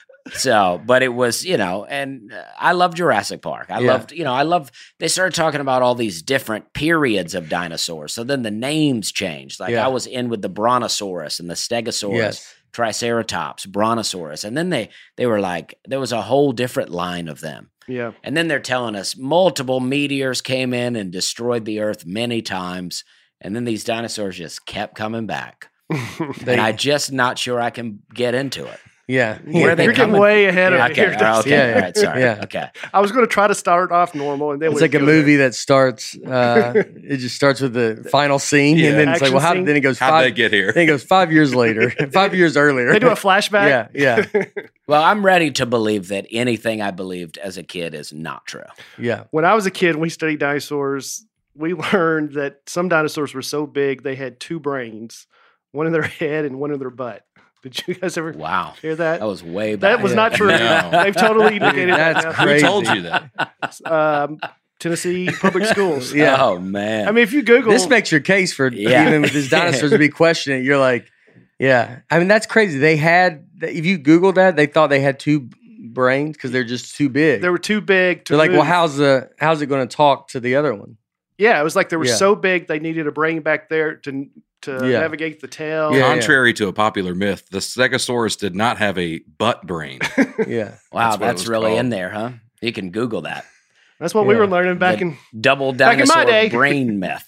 So, but it was, you know, and uh, I love Jurassic Park. I Yeah. loved, you know, I love, they started talking about all these different periods of dinosaurs. So then the names changed. Like Yeah. I was in with the Brontosaurus and the Stegosaurus, Yes. Triceratops, Brontosaurus. And then they, they were like, there was a whole different line of them. Yeah. And then they're telling us multiple meteors came in and destroyed the earth many times. And then these dinosaurs just kept coming back. They- and I'm just not sure I can get into it. Yeah. Where are they You're getting coming- way ahead of Yeah, me okay, here. all right, okay, Yeah, all right, sorry. yeah. Okay. I was going to try to start off normal, and then It's we like a go there. movie that starts. Uh, it just starts with the final scene, Yeah. and then it's like, Action well, how scene. then it goes How'd five. they get here? Then it goes five years later, five years earlier. They do a flashback. Yeah, yeah, Well, I'm ready to believe that anything I believed as a kid is not true. yeah. When I was a kid, and we studied dinosaurs. We learned that some dinosaurs were so big they had two brains, one in their head and one in their butt. Did you guys ever Wow. hear that? That was way back. That was Yeah. not true. No. They've totally negated That's that. now. crazy. Who told you that? Um, Tennessee public schools. Yeah. Oh, man. I mean, if you Google, This makes your case for Yeah. even with these dinosaurs to be questioning it. You're like, yeah. I mean, that's crazy. They had, if you Googled that, they thought they had two brains because they're just too big. they were too big to They're like, well, move. how's the how's it going to talk to the other one? Yeah, it was like they were Yeah. so big they needed a brain back there to to Yeah. navigate the tail. Yeah. Contrary to a popular myth, the Stegosaurus did not have a butt brain. Yeah, wow, That's what it that's was really called. in there, huh? You can Google that. That's what we Yeah. were learning back The in. Double Back in my dinosaur day. brain myth.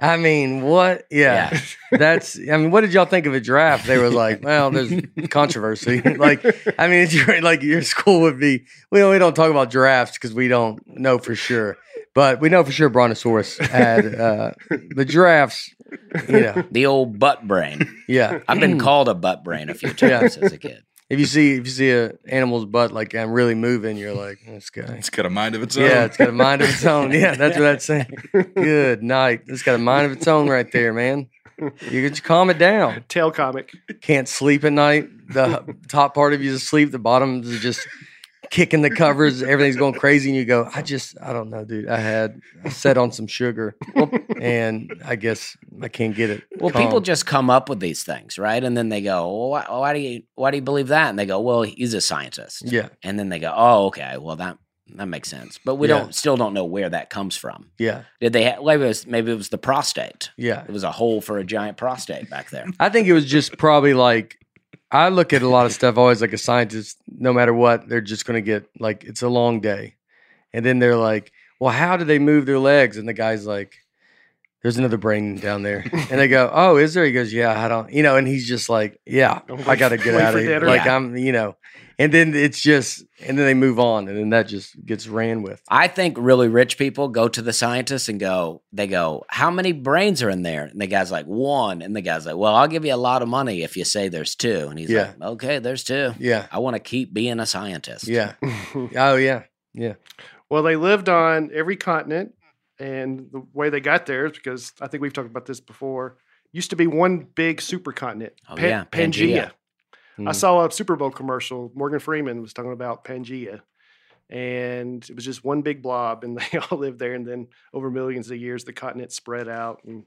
I mean, what? Yeah. That's, I mean, what did y'all think of a giraffe? They were like, well, there's controversy. Like, I mean, it's your, like your school would be, we don't, we don't talk about giraffes because we don't know for sure. But we know for sure Brontosaurus had uh, the giraffes, you know. The old butt brain. Yeah. I've been called a butt brain a few times as a kid. If you see if you see an animal's butt like I'm really moving, you're like, this guy. It's got a mind of its own. Yeah, it's got a mind of its own. Yeah, that's what that's saying. Good night. It's got a mind of its own right there, man. You just calm it down. Tail comic. Can't sleep at night. The top part of you is asleep. The bottom is just kicking the covers. Everything's going crazy, and you go, I just, I don't know, dude. I had I set on some sugar, and I guess I can't get it. Well, calm. people just come up with these things, right? And then they go, well, why, why do you why do you believe that? And they go, well, he's a scientist. Yeah. And then they go, oh, okay, well that that makes sense. But we Yeah. don't still don't know where that comes from. Yeah. Did they? Ha- maybe it was maybe it was the prostate. Yeah. It was a hole for a giant prostate back there. I think it was just probably like, I look at a lot of stuff always like a scientist, no matter what, they're just going to get like, it's a long day. And then they're like, well, how do they move their legs? And the guy's like, there's another brain down there. And they go, oh, is there? He goes, yeah, I don't, you know, and he's just like, yeah, I got to get Wait out for of here. dinner. Like Yeah. I'm, you know, and then it's just, and then they move on and then that just gets ran with. I think really rich people go to the scientists and go, they go, how many brains are in there? And the guy's like, one. And the guy's like, well, I'll give you a lot of money if you say there's two. And he's Yeah. like, okay, there's two. Yeah. I want to keep being a scientist. Yeah. Oh, yeah. Yeah. Well, they lived on every continent, and the way they got there is because I think we've talked about this before. Used to be one big supercontinent, Oh, Pan- yeah, Pangea. Pangea. I Mm. saw a Super Bowl commercial. Morgan Freeman was talking about Pangea, and it was just one big blob, and they all lived there. And then over millions of years, the continent spread out and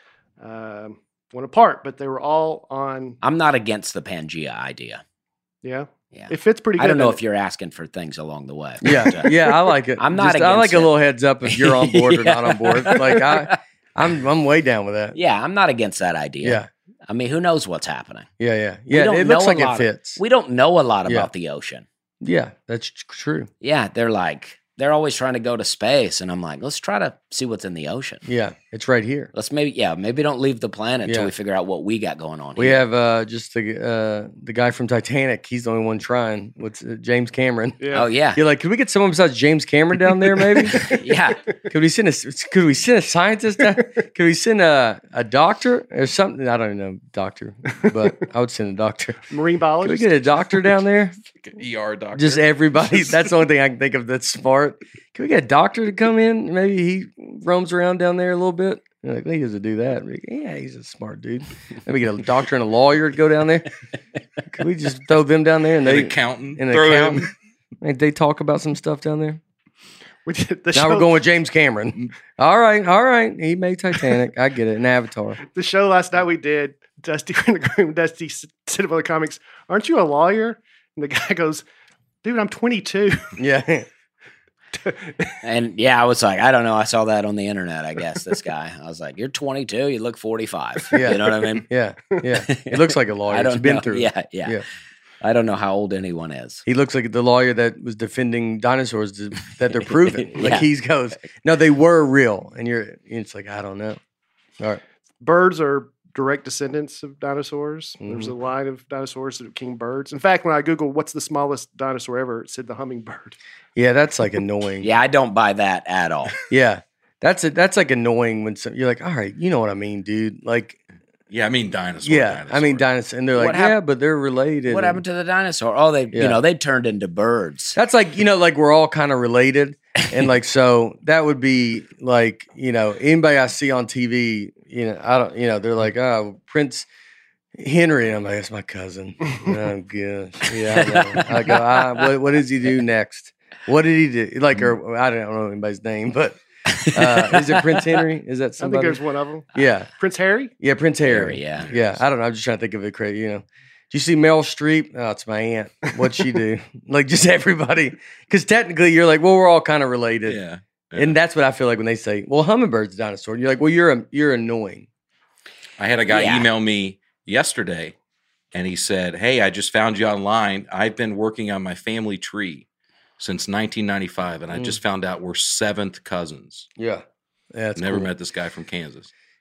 um, went apart. But they were all on. I'm not against the Pangea idea. Yeah, Yeah. it fits pretty good. I don't know doesn't if it? you're asking for things along the way. Yeah, but, uh, yeah, I like it. I'm not Just- I like against a it. little heads up if you're on board or Yeah. not on board. Like I, I'm, I'm way down with that. Yeah, I'm not against that idea. Yeah, I mean, who knows what's happening? yeah, yeah, We yeah. don't It looks know a like it lot of- fits. We don't know a lot Yeah. about the ocean. Yeah, that's tr- true. Yeah, they're like, they're always trying to go to space. And I'm like, let's try to see what's in the ocean. Yeah, it's right here. Let's maybe, yeah, maybe don't leave the planet until Yeah. we figure out what we got going on We here. have uh, just the uh, the guy from Titanic. He's the only one trying. What's uh, James Cameron? Yeah. Oh, yeah. You're like, could we get someone besides James Cameron down there? Maybe. Yeah. Could we send a Could we send a scientist down? Could we send a a doctor or something? I don't even know doctor, but I would send a doctor. Marine Could we biologist. get a doctor down there? Like an E R doctor. Just everybody. That's the only thing I can think of that's smart. Can we get a doctor to come in? Maybe he roams around down there a little bit. You're like, he doesn't do that. Like, yeah, he's a smart dude. Maybe get a doctor and a lawyer to go down there. Could we just throw them down there and An they accountant. and an Throw accountant? him. And they talk about some stuff down there. We did the Now show, we're going with James Cameron. All right, all right. He made Titanic. I get it. An Avatar. the show last night. We did Dusty in the room. Dusty s- said about the comics. Aren't you a lawyer? And the guy goes, "Dude, I'm twenty-two." Yeah. And yeah, I was like, I don't know. I saw that on the internet, I guess, this guy. I was like, you're twenty-two, you look forty-five. Yeah. You know what I mean? Yeah. Yeah. He looks like a lawyer. I don't He's been know. through it. Yeah, yeah, Yeah. I don't know how old anyone is. He looks like the lawyer that was defending dinosaurs to, that they're proving. Like Yeah. he goes, no, they were real. And you're, it's like, I don't know. All right. Birds are direct descendants of dinosaurs. Mm-hmm. There's a line of dinosaurs that are king birds. In fact, when I Googled what's the smallest dinosaur ever, it said the hummingbird. Yeah, that's like annoying. Yeah, I don't buy that at all. Yeah. That's it. That's like annoying when some, you're like, all right, you know what I mean, dude. Like, Yeah, I mean dinosaur. yeah, dinosaur. I mean dinosaur, and they're like, What hap- yeah, but they're related. What and- happened to the dinosaur? Oh, they, Yeah. you know, they turned into birds. That's like, you know, like we're all kind of related. And like, so that would be like, you know, anybody I see on T V, you know, I don't, you know, they're like, oh, Prince Henry. And I'm like, that's my cousin. Oh, gosh. Yeah. I, know. I go, ah, what, what does he do next? What did he do? Like, or I don't know anybody's name, but uh, is it Prince Henry? Is that I think somebody? there's one of them. Yeah. Prince Harry? Yeah, Prince Harry. Harry, yeah. Yeah. I don't know. I'm just trying to think of it crazy, you know. Do you see Meryl Streep? Oh, it's my aunt. What'd she do? Like just everybody. Because technically you're like, well, we're all kind of related. Yeah. yeah. And that's what I feel like when they say, well, hummingbird's a dinosaur. And you're like, well, you're a, you're annoying. I had a guy Yeah. email me yesterday and he said, hey, I just found you online. I've been working on my family tree since nineteen ninety-five, and I Mm. just found out we're seventh cousins. Yeah. Yeah. That's Never cool. met this guy from Kansas.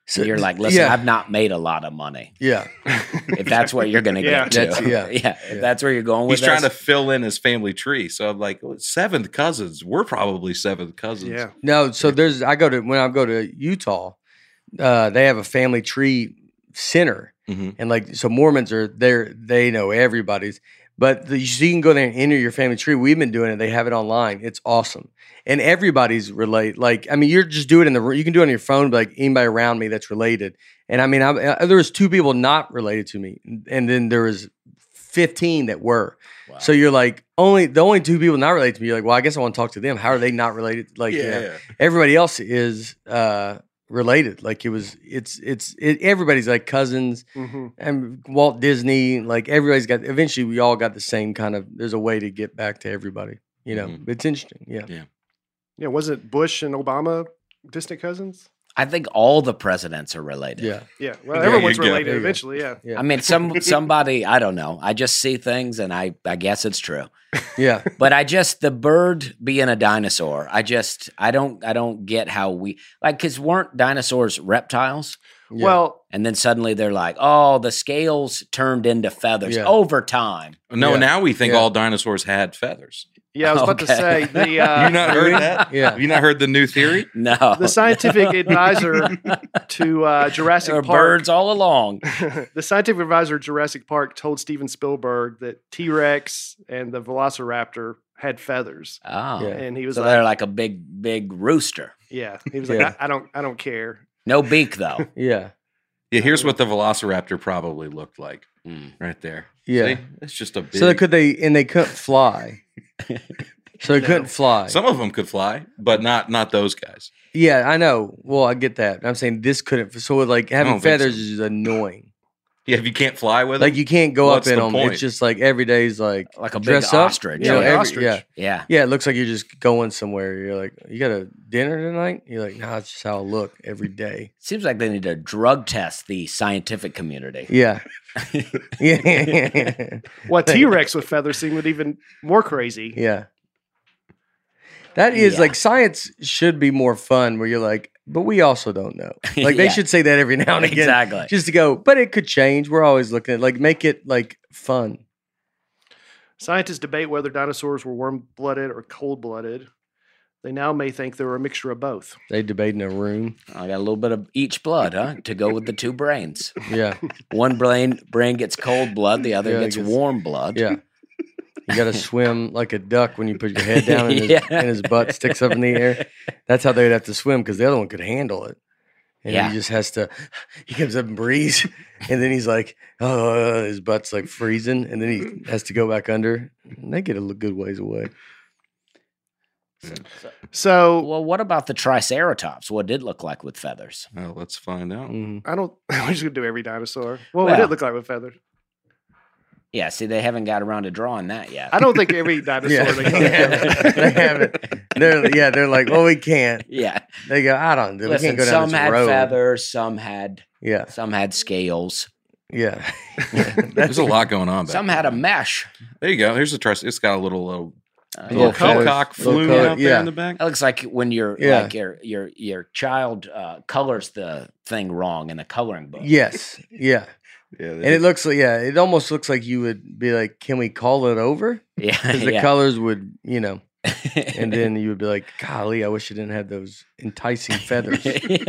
So And you're like, listen, yeah. I've not made a lot of money. Yeah. If that's what you're going to Yeah. get to. That's- yeah. yeah. If that's where you're going with He's trying to this. fill in his family tree. So I'm like, well, seventh cousins. We're probably seventh cousins. Yeah. No, so there's I go to when I go to Utah, uh, they have a family tree center, Mhm. and like so Mormons are there. They know everybody's, but the, so you can go there and enter your family tree. We've been doing it. They have it online. It's awesome, and everybody's related. Like I mean, you're just doing it in the you can do it on your phone. But like anybody around me that's related, and I mean, I, I, there was two people not related to me, and then there was fifteen that were. Wow. So you're like only the only two people not related to me. You're like, well, I guess I want to talk to them. How are they not related? Like, Yeah. you know, everybody else is uh, related. Like it was, it's, it's, it, everybody's like cousins hmm and Walt Disney. Like everybody's got. Eventually, we all got the same kind of. There's a way to get back to everybody. You know, Mhm. it's interesting. Yeah. Yeah. Yeah. Wasn't Bush and Obama distant cousins? I think all the presidents are related. Yeah. Yeah. Well, There everyone's you go. related There you go. eventually. Yeah. Yeah. I mean, some somebody, I don't know. I just see things and I, I guess it's true. Yeah. But I just the bird being a dinosaur. I just I don't I don't get how we like because weren't dinosaurs reptiles? Yeah. Well, And then suddenly they're like, oh, the scales turned into feathers Yeah. over time. No, Yeah. now we think Yeah. all dinosaurs had feathers. yeah, I was about to Okay. say the uh, you not heard that? Yeah. Have you not heard the new theory? No, the scientific advisor to uh, Jurassic there were Park. birds all along. The scientific advisor at Jurassic Park told Steven Spielberg that T Rex and the Velociraptor had feathers, Oh, Yeah. and he was so like, they're like a big big rooster. "Yeah," he was Yeah. like, I, "I don't, I don't care." No beak though. Yeah. Yeah, here's what the Velociraptor probably looked like Mm. right there. Yeah. See? It's just a big. So could they and they couldn't fly. So they No. couldn't fly. Some of them could fly, but not not those guys. Yeah, I know. Well, I get that. I'm saying this couldn't. So like having don't think feathers so. is annoying. Yeah, if you can't fly with Like them, you can't go What's up in the them. point? It's just like every day's like Like a big dress up. ostrich. You know, Yeah, every- ostrich. yeah, Yeah. yeah. It looks like you're just going somewhere. You're like, you got a dinner tonight. You're like, no, nah, it's just how I look every day. Seems like they need to drug test the scientific community. Yeah, yeah, Well, T Rex with feathers seemed even more crazy. yeah. That is Yeah. like science should be more fun. Where you're like, but we also don't know. Like they Yeah. should say that every now and again. Exactly. Just to go, but it could change. We're always looking at like make it like fun. Scientists debate whether dinosaurs were warm-blooded or cold-blooded. They now may think they were a mixture of both. They debate in a room. I got a little bit of each blood, huh? To go with the two brains. Yeah, One brain brain gets cold blood, the other Yeah, it gets gets- warm blood. yeah. You got to swim like a duck when you put your head down and his, Yeah. and his butt sticks up in the air. That's how they'd have to swim because the other one could handle it. And Yeah. he just has to, he comes up and breathes. And then he's like, oh, his butt's like freezing. And then he has to go back under. And they get a good ways away. So Well, what about the Triceratops? What did it look like with feathers? well, let's find out. Mhm. I don't. We're just gonna do every dinosaur. What would Well. it look like with feathers? Yeah, see, they haven't got around to drawing that yet. I don't think every dinosaur. Yeah, They come they haven't. They're, yeah, they're like, well, we can't. Yeah. They go, I don't do. We Listen, can't go down some this had road. feathers, some had Yeah, some had scales, yeah. There's a lot going on. Back some there. had a mesh. There you go. Here's the truss. It's got a little, little, Uh, Little yeah. feathers, peacock little flume color- out there yeah. in the back. That looks like when your Yeah. like your your your child uh, colors the thing wrong in the coloring book. Yes, yeah. Yeah, And it looks like, yeah, it almost looks like you would be like, can we call it over? Yeah, Because the yeah. colors would, you know, and then you would be like, golly, I wish I didn't have those enticing feathers.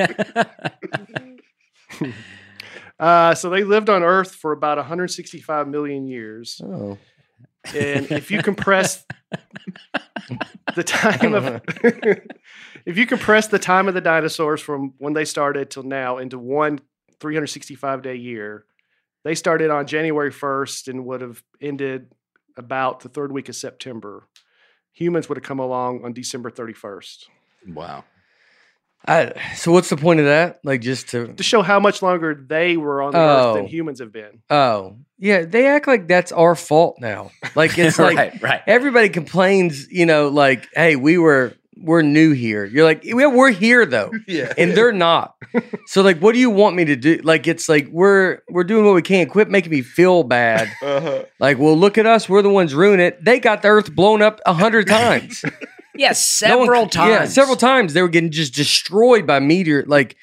Uh, so they lived on Earth for about one hundred sixty-five million years, Oh, and if you compress the time of if you compress the time of the dinosaurs from when they started till now into one three hundred sixty-five day year, they started on January first and would have ended about the third week of September. Humans would have come along on December thirty-first. wow. I, so what's the point of that? Like just to, To show how much longer they were on the Earth than Oh. humans have been. oh, yeah, they act like that's our fault now. Like it's like right, right. everybody complains, you know, like, hey, we were, we're new here. You're like, yeah, we're here though. Yeah. And they're not. So like, what do you want me to do? Like, it's like we're we're doing what we can. Quit making me feel bad. Uh-huh. Like, well, look at us. We're the ones ruining it. They got the Earth blown up a hundred times. Yeah, No one- several times. Yeah, several times they were getting just destroyed by meteor. Like,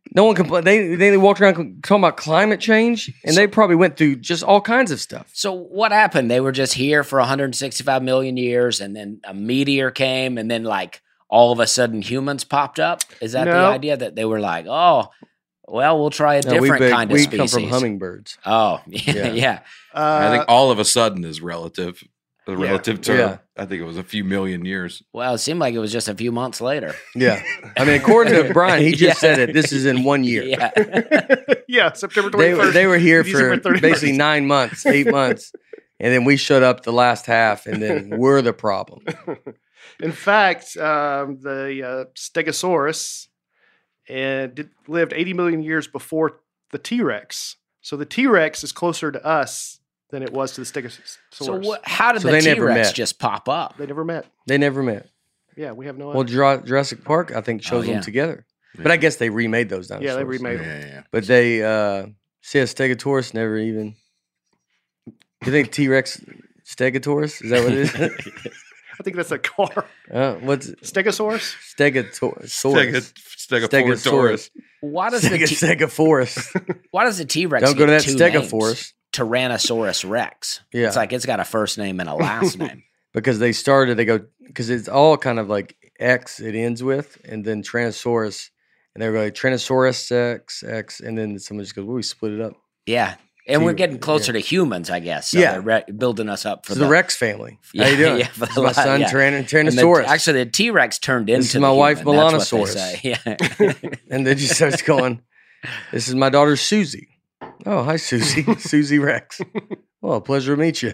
No one complained. They they walked around talking about climate change, and they probably went through just all kinds of stuff. So what happened? They were just here for one hundred sixty-five million years, and then a meteor came, and then like all of a sudden humans popped up. Is that the No. idea that they were like, oh, well, we'll try a No, we different big- kind of we species? come from hummingbirds. Oh, yeah, Yeah. yeah. Uh, I think all of a sudden is relative. The Yeah. relative term. Yeah. I think it was a few million years. Well, it seemed like it was just a few months later. Yeah, I mean, according to Brian, he just Yeah. said it. This is in one year. Yeah. yeah, September They twenty-first. they were here December for thirty-first. basically nine months, eight months, and then we showed up the last half, and then we're the problem. In fact, um, the uh, Stegosaurus and did, lived eighty million years before the T-Rex. So the T-Rex is closer to us than it was to the Stegosaurus. So what? How did So the they never T-Rex met. just pop up? They never met. They never met. Yeah, we have no Well, idea. Jura- Jurassic Park, I think, shows Oh, yeah. them together. But I guess they remade those dinosaurs. Yeah, they Yeah, remade them. yeah, yeah. But they, uh, see, a Stegosaurus never even. You think T Rex Stegosaurus? Is that what it is? I think that's a car. uh, what's it? Stegosaurus? Stegosaurus? Stega- Stegosaurus. Why does the Stega- T- Stegosaurus. why does the T-Rex Don't go to get that two Stegosaurus. names? Tyrannosaurus Rex. Yeah. It's like it's got a first name and a last name. Because they started, they go, because it's all kind of like X it ends with, and then Tyrannosaurus, and they were like Tyrannosaurus X, X, and then someone just goes, well, we split it up. Yeah. And we're T- getting closer yeah. to humans, I guess. So Yeah. they're re- building us up for It's the Rex family. Yeah, How you doing? yeah, for This is the my li- son, yeah. Tyrann- And the- Tyrannosaurus. actually, the T-Rex turned into This is my wife, human. That's what they Melanosaurus. say. Yeah. And then just starts going, this is my daughter, Susie. Oh, hi, Susie. Susie Rex. Well, pleasure to meet you.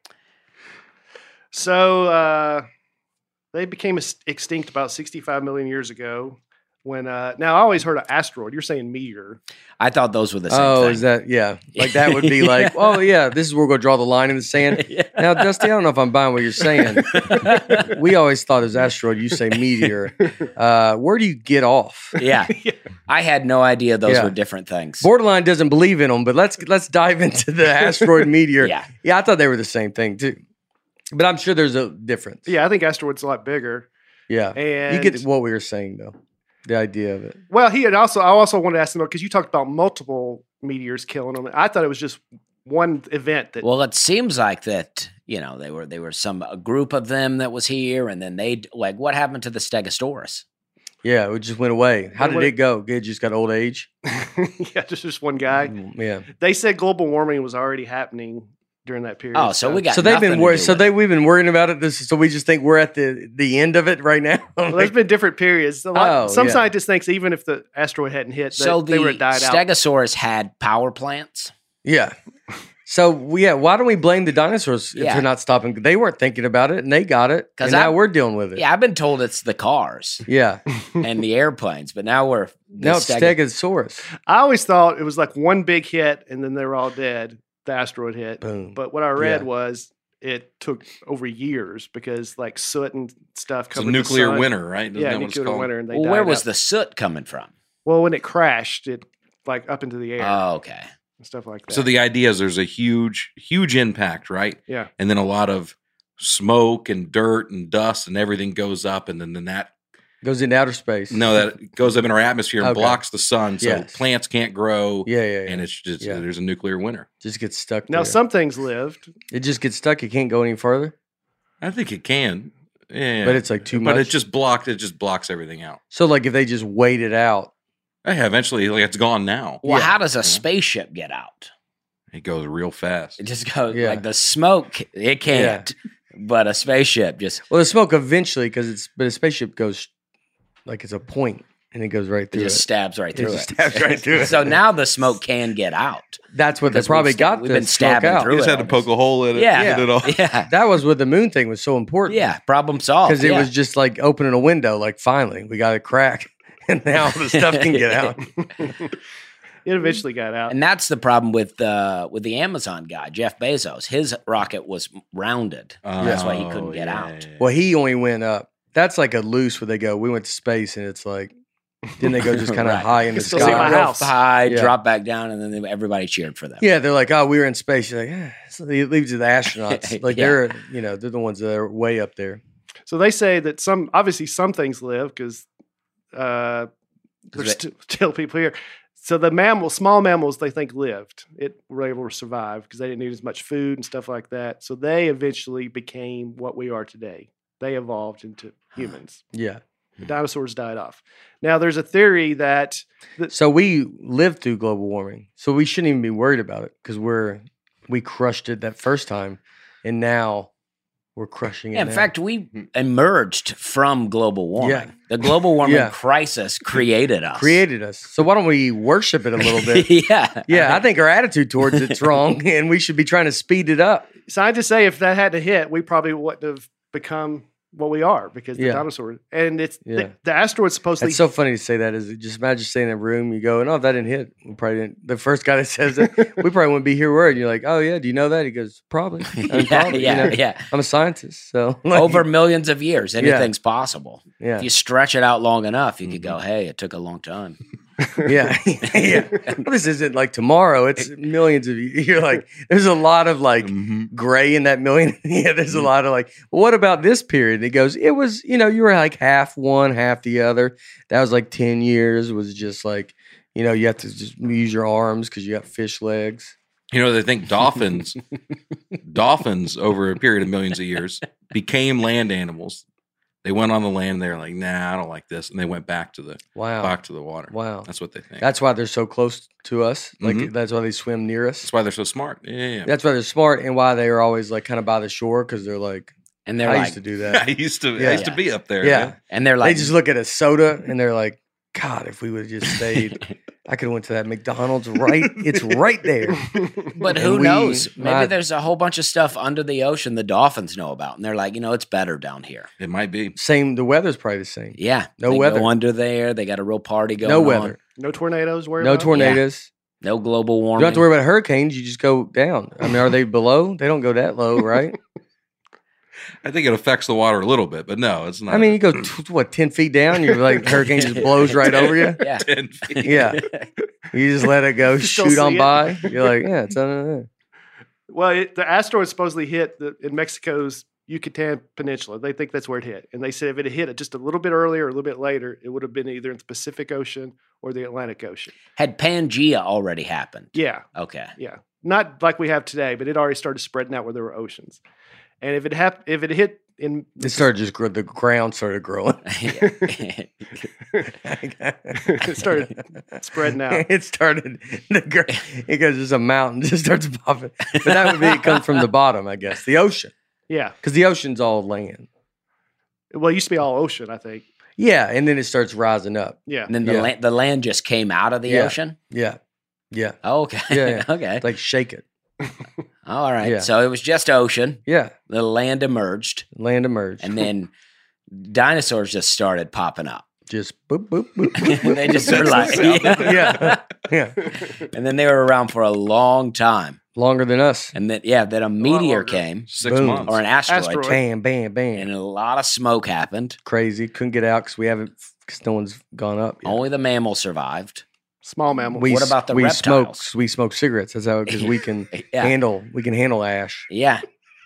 So uh, they became ex- extinct about sixty-five million years ago. When uh, now I always heard of asteroid. You're saying meteor. I thought those were the same Oh, thing. is that, yeah. Like that would be like, oh, yeah, this is where we're going to draw the line in the sand. Yeah. Now, Dusty, I don't know if I'm buying what you're saying. We always thought it was asteroid. You say meteor. Uh, where do you get off? Yeah. I had no idea those Yeah. were different things. Borderline doesn't believe in them, but let's let's dive into the asteroid meteor. Yeah. Yeah, I thought they were the same thing too, but I'm sure there's a difference. Yeah, I think asteroid's a lot bigger. yeah. And You get what we were saying though, the idea of it. well, he had also. I also wanted to ask him because you talked about multiple meteors killing them. I thought it was just one event that. Well, it seems like that, you know, they were they were some a group of them that was here, and then they like what happened to the Stegosaurus? Yeah, it just went away. How It did went- it go? It just got old age. yeah, just just one guy. Mm, Yeah. They said global warming was already happening during that period. Oh, so we got So they've nothing been to worried. do So with they it. we've been worrying about it. This so we just think we're at the the end of it right now. Well, there's been different periods. A lot, Oh, some yeah. scientists think even if the asteroid hadn't hit, that So they the would have died out. Stegosaurus had power plants. Yeah. So we- yeah, why don't we blame the dinosaurs if Yeah. they're not stopping? They weren't thinking about it, and they got it, 'Cause and now I- we're dealing with it. Yeah, I've been told it's the cars Yeah. and the airplanes, but now we're the Now it's Stego- Stegosaurus. I always thought it was like one big hit and then they were all dead. The asteroid hit. Boom. But what I read Yeah. was it took over years because like soot and stuff It's a covered the nuclear sun. winter, right? Isn't Yeah, that what it's nuclear called? winter. And they Well, where died was out. the soot coming from? Well, when it crashed, it like up into the air Oh, okay. and stuff like that. So the idea is there's a huge, huge impact, right? yeah, And then a lot of smoke and dirt and dust and everything goes up, and then, then that Goes into outer space. no that goes up in our atmosphere and Okay. blocks the sun, so Yes. plants can't grow. Yeah, yeah, yeah. And it's just Yeah. there's a nuclear winter. just gets stuck now there. some things lived. It just gets stuck. It can't go any further. I think it can, yeah, But it's like too But much. it just blocked. It just blocks everything out. So like if they just wait it out. Yeah, eventually, like it's gone now. Well, Yeah. how does a spaceship get out? It goes real fast. It just goes Yeah. like the smoke. It can't, but a spaceship just. Well, the smoke eventually, because it's but a spaceship goes like it's a point and it goes right It through just it. stabs right It through it. just stabs right through it. So now the smoke can get out. That's what they Because probably we've- got. we've the been smoke stabbing out. through You just it had to all poke a hole in it. Yeah. Get it all. Yeah. That was what the moon thing was so important. Yeah. Problem solved. Because it yeah. was just like opening a window. Like finally, we got a crack, and now the stuff can get out. It eventually got out. And that's the problem with uh, with the Amazon guy, Jeff Bezos. His rocket was rounded. That's why he couldn't Oh, get yeah, out. yeah. Well, he only went up. That's like a loose where they go. We went to space, and it's like then they go just kind of Right. high in You the can still see my sky. Real house. high, Yeah. drop back down, and then they, everybody cheered for them. Yeah, they're like, oh, we were in space. You're like, eh. So they leave it to the astronauts. Like Yeah. they're, you know, they're the ones that are way up there. So they say that some, obviously, some things live because uh, there's st- still people here. So the mammals, small mammals, they think lived. It were able to survive because they didn't need as much food and stuff like that. So they eventually became what we are today. They evolved into humans. Yeah. The dinosaurs died off. Now there's a theory that, that So we lived through global warming. So we shouldn't even be worried about it because we're we crushed it that first time, and now we're crushing it. Yeah, in now. fact, we emerged from global warming. Yeah. The global warming Yeah. crisis created us. created us. So why don't we worship it a little bit? yeah. Yeah, I think our attitude towards it's wrong, and we should be trying to speed it up. scientists say if that hadn't hit, we probably wouldn't have become what we are because the Yeah. dinosaurs. And it's Yeah. the, the asteroid's supposedly It's so funny to say that. Is it just imagine staying in a room, you go, no, if that didn't hit, we probably didn't. The first guy that says it, we probably wouldn't be here. Word, and you're like, oh yeah, do you know that? He goes, probably. I mean, Yeah, probably, you yeah, know? yeah. I'm a scientist, so like, Over millions of years, anything's possible. yeah, If you stretch it out long enough, you could Mm-hmm. go, hey, it took a long time. yeah, yeah. Well, this isn't like tomorrow. It's millions of years. You're like, there's a lot of like Mhm. gray in that million. Yeah, there's a lot of like, well, what about this period? And he goes, it was, you know, you were like half one, half the other. That was like ten years. Was just like, you know, you have to just use your arms because you got fish legs. You know, they think dolphins, dolphins over a period of millions of years became land animals. They went on the land. They're like, nah, I don't like this, and they went back to the Wow, back to the water. wow. That's what they think. That's why they're so close to us. Like Mhm. that's why they swim near us. That's why they're so smart. Yeah, yeah. That's why they're smart and why they are always like kind of by the shore because they're like, And they're I like, used to do I that. used to. Yeah. I used to be up there. Yeah. man. and they're like, They just look at a soda and they're like, God, if we would have just stayed, I could have went to that McDonald's right. It's right there. but And who we- knows? Maybe my- there's a whole bunch of stuff under the ocean the dolphins know about. And they're like, you know, it's better down here. It might be. Same. The weather's probably the same. Yeah. No they weather. Go under there. They got a real party going No on. weather. no tornadoes. Worry No about? tornadoes. No global You warming. don't have to worry about hurricanes. You just go down. I mean, are they below? They don't go that low, right? I think it affects the water a little bit, but no, it's not. I mean, you go t- what ten feet down, you're like hurricane just blows right over you. Yeah. ten feet. Yeah, you just let it go, You still shoot on see it? by. You're like, yeah, it's under there. Well, it, the asteroid supposedly hit the, in Mexico's Yucatan Peninsula. They think that's where it hit. And they said if it had hit it just a little bit earlier or a little bit later, it would have been either in the Pacific Ocean or the Atlantic Ocean. Had Pangea already happened? Yeah, Okay. yeah. Not like we have today, but it already started spreading out where there were oceans. And if it hap- if it hit in It started just grow, the ground started growing. it started spreading out. It started. The, gr- it goes just a mountain just starts popping. But that would be it comes from the bottom, I guess, the ocean, Yeah. because the ocean's all land. Well, it used to be all ocean, I think. Yeah, and then it starts rising up. Yeah. And then the, Yeah. land, the land just came out of the Yeah. ocean? Yeah, yeah, Oh, okay. Yeah, yeah. okay. like shake it. All right. Yeah. So it was just ocean. Yeah, The land emerged. land emerged, And then dinosaurs just started popping up. just boop boop boop. boop, And they just were like, yeah, yeah, And then they were around for a long time. longer than us. And then, yeah, then a meteor longer. came Six Boom. months. or an asteroid, Asteroid. Bam, bam, bam. and a lot of smoke happened. Crazy. Couldn't get out because we haven't. Because no one's gone up yet. Only the mammals survived. Small mammals. We What s- about the we reptiles? smoke? We smoke cigarettes. That's how because we can Yeah. handle. We can handle ash. Yeah.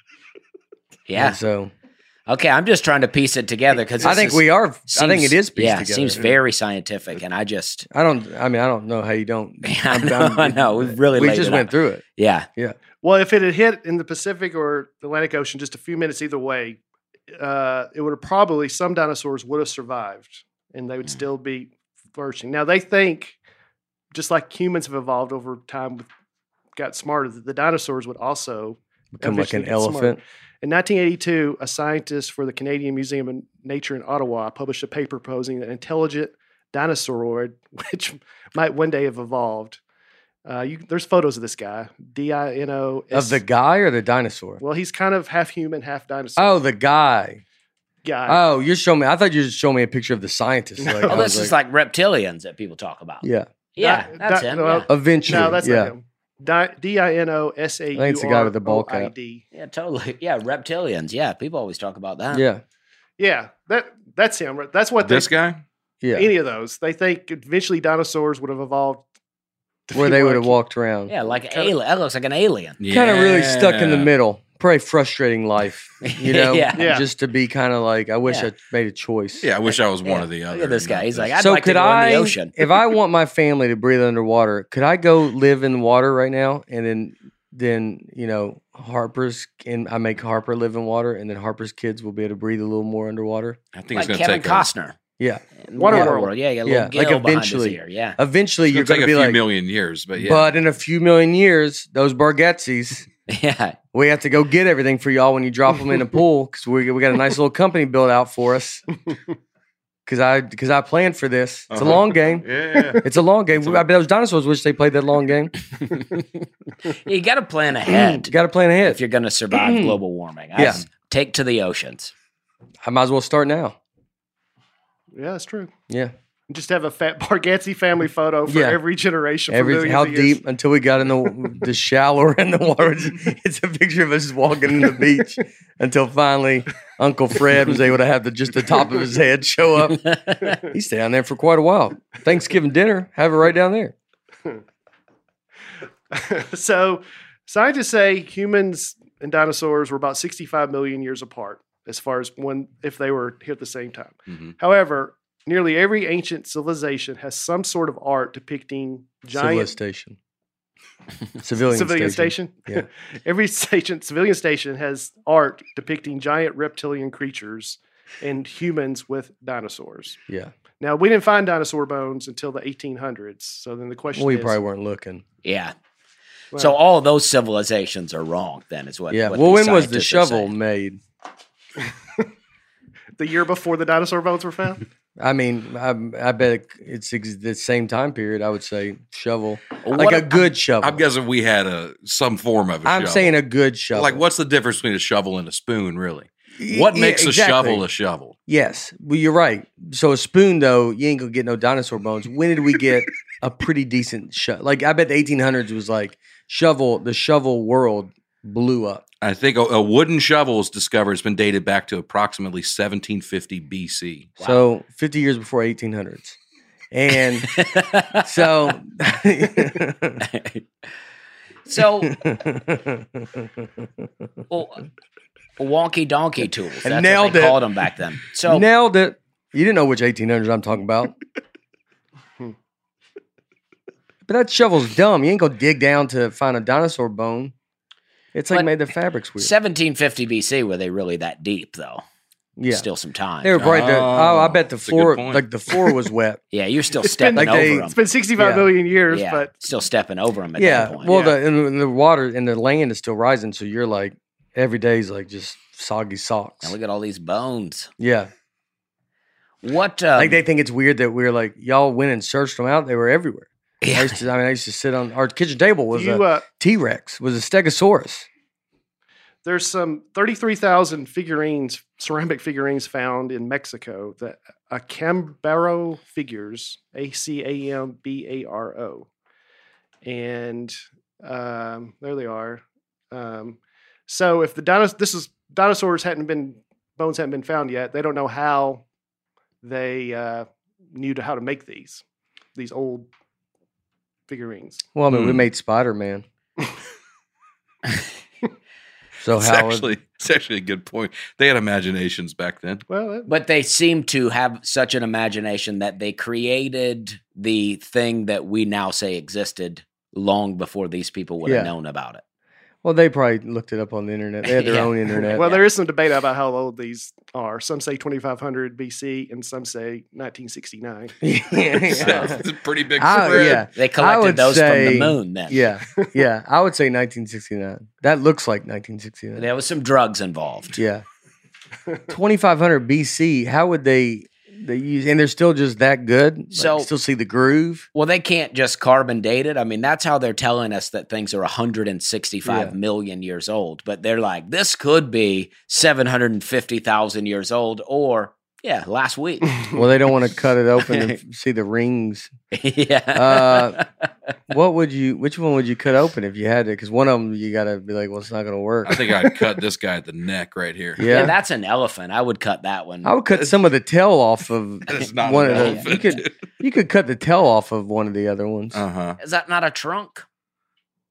Yeah. And so Okay, I'm just trying to piece it together because I think we are. I think it is pieced yeah, together. seems very scientific, and I just I don't. I mean, I don't know how you don't. I know, I know. We really We laid just it went out. through it. yeah. Well, if it had hit in the Pacific or the Atlantic Ocean just a few minutes either way, uh, it would have probably, some dinosaurs would have survived and they would still be flourishing. Now, they think, just like humans have evolved over time, with- got smarter, that the dinosaurs would also Become like an eventually get smarter. elephant. In nineteen eighty-two, a scientist for the Canadian Museum of Nature in Ottawa published a paper proposing an intelligent dinosauroid, which might one day have evolved. Uh, you, there's photos of this guy, D I N O S. Of the guy or the dinosaur? Well, he's kind of half human, half dinosaur. Oh, the guy. guy. Oh, you're showing me. I thought you were just showing me a picture of the scientist. Like, No. I Oh, was this is like reptilians that people talk about. yeah. Yeah, Di- that's di- him. well, yeah. Eventually, no, that's yeah. not him. Di- D I N O S A U R O I D. I think it's the guy with the ball cap. yeah, totally. Yeah, reptilians. Yeah, people always talk about that. Yeah, Yeah, that that's him. That's what This they, guy? yeah. any of those. They think eventually dinosaurs would have evolved to Where be they would like- have walked around. Yeah, like an Kinda- alien. That looks like an alien. Kind of really stuck in the Yeah. middle. Probably frustrating life, you know, Yeah. Yeah. just to be kind of like, I wish Yeah. I made a choice. Yeah, I wish I was one Yeah. or the other. Look at this and guy. not He's like, this. I'd so like could to go I, in the ocean. if I want my family to breathe underwater, could I go live in the water right now, and then, then you know, Harper's and I make Harper live in water, and then Harper's kids will be able to breathe a little more underwater. I think Like it's going to Kevin take Costner. Yeah, in Waterworld. Waterworld. Yeah, you got a Yeah, little like gill behind eventually. his ear. Yeah. eventually a, you're it's gonna going take to a be few like, million years, but yeah. but in a few million years, those Bargatze's, Yeah. we have to go get everything for y'all when you drop them in the pool because we we got a nice little company built out for us. Because I because I planned for this. It's Uh-huh. a long game. yeah, It's a long game. It's a- I bet those dinosaurs wish they played that long game. You got to plan ahead You got to plan ahead. if you're going to survive global warming. I Yeah. s- Take to the oceans. I might as well start now. Yeah, that's true. Yeah. Just have a fat Bargatze family photo for Yeah. every generation. For Every millions how of years. deep until we got in the the shallow in the water. It's, it's a picture of us walking in the beach until finally Uncle Fred was able to have the just the top of his head show up. He stayed down there for quite a while. Thanksgiving dinner, have it right down there. So, scientists say humans and dinosaurs were about sixty-five million years apart, as far as when if they were here at the same time. Mhm. However, nearly every ancient civilization has some sort of art depicting giant Civilization. Civilian, civilian station. station. Yeah. Every station, civilian station has art depicting giant reptilian creatures and humans with dinosaurs. Yeah. Now, we didn't find dinosaur bones until the eighteen hundreds. So then the question We is, probably weren't looking. Yeah. well, So all those civilizations are wrong. Then is what. Yeah. what Well, these when was the scientists are shovel saying. made? the year before the dinosaur bones were found? I mean, I, I bet it- it's ex- the same time period. I would say shovel, Well, like what a if- good shovel. I'm guessing we had a some form of a I'm shovel. saying a good shovel. Like, what's the difference between a shovel and a spoon, really? Y- What yeah, makes exactly. a shovel a shovel? Yes, well, you're right. So a spoon, though, you ain't gonna get no dinosaur bones. When did we get a pretty decent shovel? Like, I bet the eighteen hundreds was like shovel. The shovel world blew up. I think a, a wooden shovel was discovered. It's been dated back to approximately seventeen fifty B C. So fifty years before eighteen hundreds, and so. So well, wonky donkey tools. That's what Nailed they it. called them back then. So Nailed it. You didn't know which eighteen hundreds I'm talking about. But that shovel's dumb. You ain't gonna dig down to find a dinosaur bone. It's like But made the fabrics weird. seventeen fifty B C, were they really that deep though? Yeah, Still some time. they were probably. the- oh, I bet the that's a good floor, point. like the floor, was wet. Yeah, you're still It's been stepping like they- over It's them. been sixty-five Yeah. million years, Yeah, but still stepping over them at yeah. that point. Well, Yeah. the and the water and the land is still rising, so you're like every day's like just soggy socks. Now look at all these bones. Yeah, What? Um, like they think it's weird that we're like y'all went and searched them out. They were everywhere. I yeah. used to. I mean, I used to sit on our kitchen table was you, a uh, T Rex, was a Stegosaurus. there's some thirty-three thousand figurines, ceramic figurines found in Mexico that Acambaro figures, A C A M B A R O. And um, there they are. Um, so if the dinos- this is dinosaurs hadn't been, bones hadn't been found yet, they don't know how they uh, knew to how to make these, these old figurines. Well, I mean, we Hmm. made Spider Man. So It's how? actually, it's actually a good point. They had imaginations back then. Well, that- But they seem to have such an imagination that they created the thing that we now say existed long before these people would have Yeah. known about it. well, they probably looked it up on the internet. They had their Yeah. own internet. Well, there is some debate about how old these are. Some say twenty-five hundred B C and some say nineteen sixty-nine. yeah, So yeah. it's a pretty big I- spread. yeah. They I collected would those from the say- moon then. Yeah, yeah. I would say nineteen sixty-nine. That looks like nineteen sixty-nine. There was some drugs involved. Yeah. twenty-five hundred B C. How would they they use? And they're still just that good. Like, So- still see the groove. Well, they can't just carbon date it. I mean, that's how they're telling us that things are one hundred sixty-five Yeah. million years old. But they're like, this could be seven hundred fifty thousand years old, or yeah, last week. Well, they don't want to cut it open and f- see the rings. yeah. Uh, What would you? Which one would you cut open if you had to? Because one of them you got to be like, well, it's not going to work. I think I'd cut this guy at the neck right here. Yeah. yeah, that's an elephant. I would cut that one. I would cut some of the tail off of That's not one an of the. You elephant. could you could cut the tail off of one of the other ones. Uh huh. Is that not a trunk?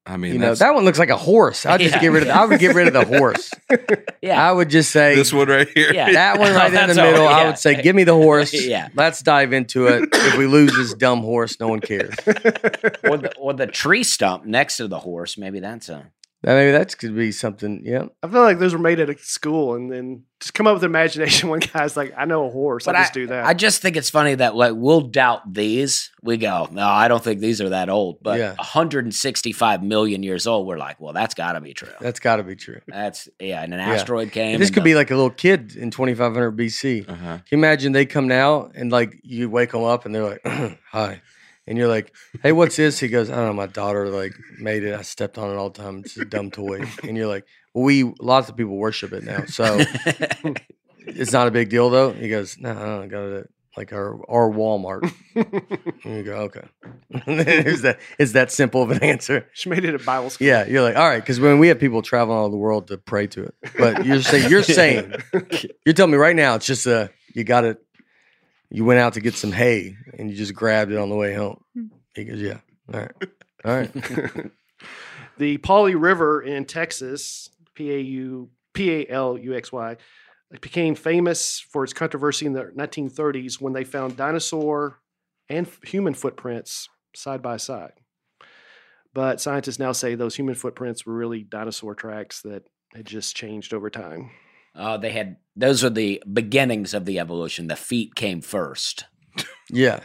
I mean, You know, that's, that one looks like a horse. I'd just Yeah. get rid of. The, I would get rid of the horse. Yeah. I would just say this one right here. Yeah. that one right in the That's all, middle. I yeah. would say, give me the horse. Yeah. Let's dive into it. If we lose this dumb horse, no one cares. or the or the tree stump next to the horse. Maybe that's a That maybe that could be something. Yeah. I feel like those were made at a school, and then just come up with imagination. One guy's like, "I know a horse. I'll But just I, do that." I just think it's funny that like we'll doubt these. We go, no, I don't think these are that old. But Yeah. one hundred sixty-five million years old, we're like, well, that's got to be true. That's got to be true. That's yeah. And an Yeah. asteroid came. This and could the- be like a little kid in twenty-five hundred B C. Uh-huh. Can you imagine they come now and like you wake them up and they're like, hi. And you're like, hey, what's this? He goes, I don't know. My daughter like made it. I stepped on it all the time. It's a dumb toy. And you're like, well, we, lots of people worship it now. So it's not a big deal though. He goes, no, I don't got it at like our, our Walmart. And you go, okay. Is that, is that simple of an answer? She made it at Bible school. Yeah, you're like, all right, because when we have people traveling all over the world to pray to it, but you're saying, you're saying, you're telling me right now, it's just a, you got it, you went out to get some hay and you just grabbed it on the way home. He goes, yeah, all right, all right. The Pauli River in Texas, P A U P A L U X Y, became famous for its controversy in the nineteen thirties when they found dinosaur and f- human footprints side by side. But scientists now say those human footprints were really dinosaur tracks that had just changed over time. Oh, they had those are the beginnings of the evolution. The feet came first. Yeah.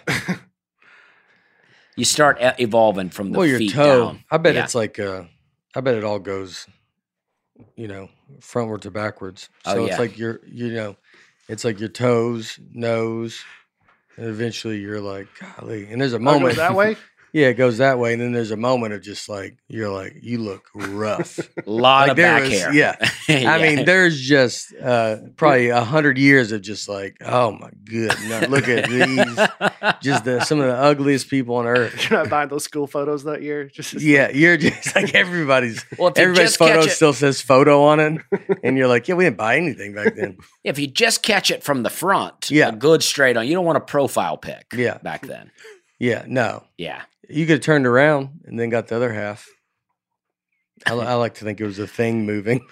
You start e- evolving from the Well, your feet toe, down. I bet Yeah. it's like, uh, I bet it all goes, you know, frontwards to backwards. Oh, So yeah. it's like your, you know, it's like your toes, nose, and eventually you're like, golly. And there's a Oh, it moment goes that way? Yeah, it goes that way, and then there's a moment of just like you're like you look rough. A lot Like, of there back is- hair. yeah. I mean, there's just uh, probably a hundred years of just like, oh my goodness, look at these, just the, some of the ugliest people on earth. You're not buying those school photos that year? Just Yeah, you're just like everybody's. Well, if you everybody's just catch photo it- still says photo on it, and you're like, yeah, we didn't buy anything back then. if you just catch it from the front, Yeah. a good straight on. You don't want a profile pic. Yeah. back then. Yeah, no, Yeah, you could have turned around and then got the other half. I, li- I like to think it was a thing moving.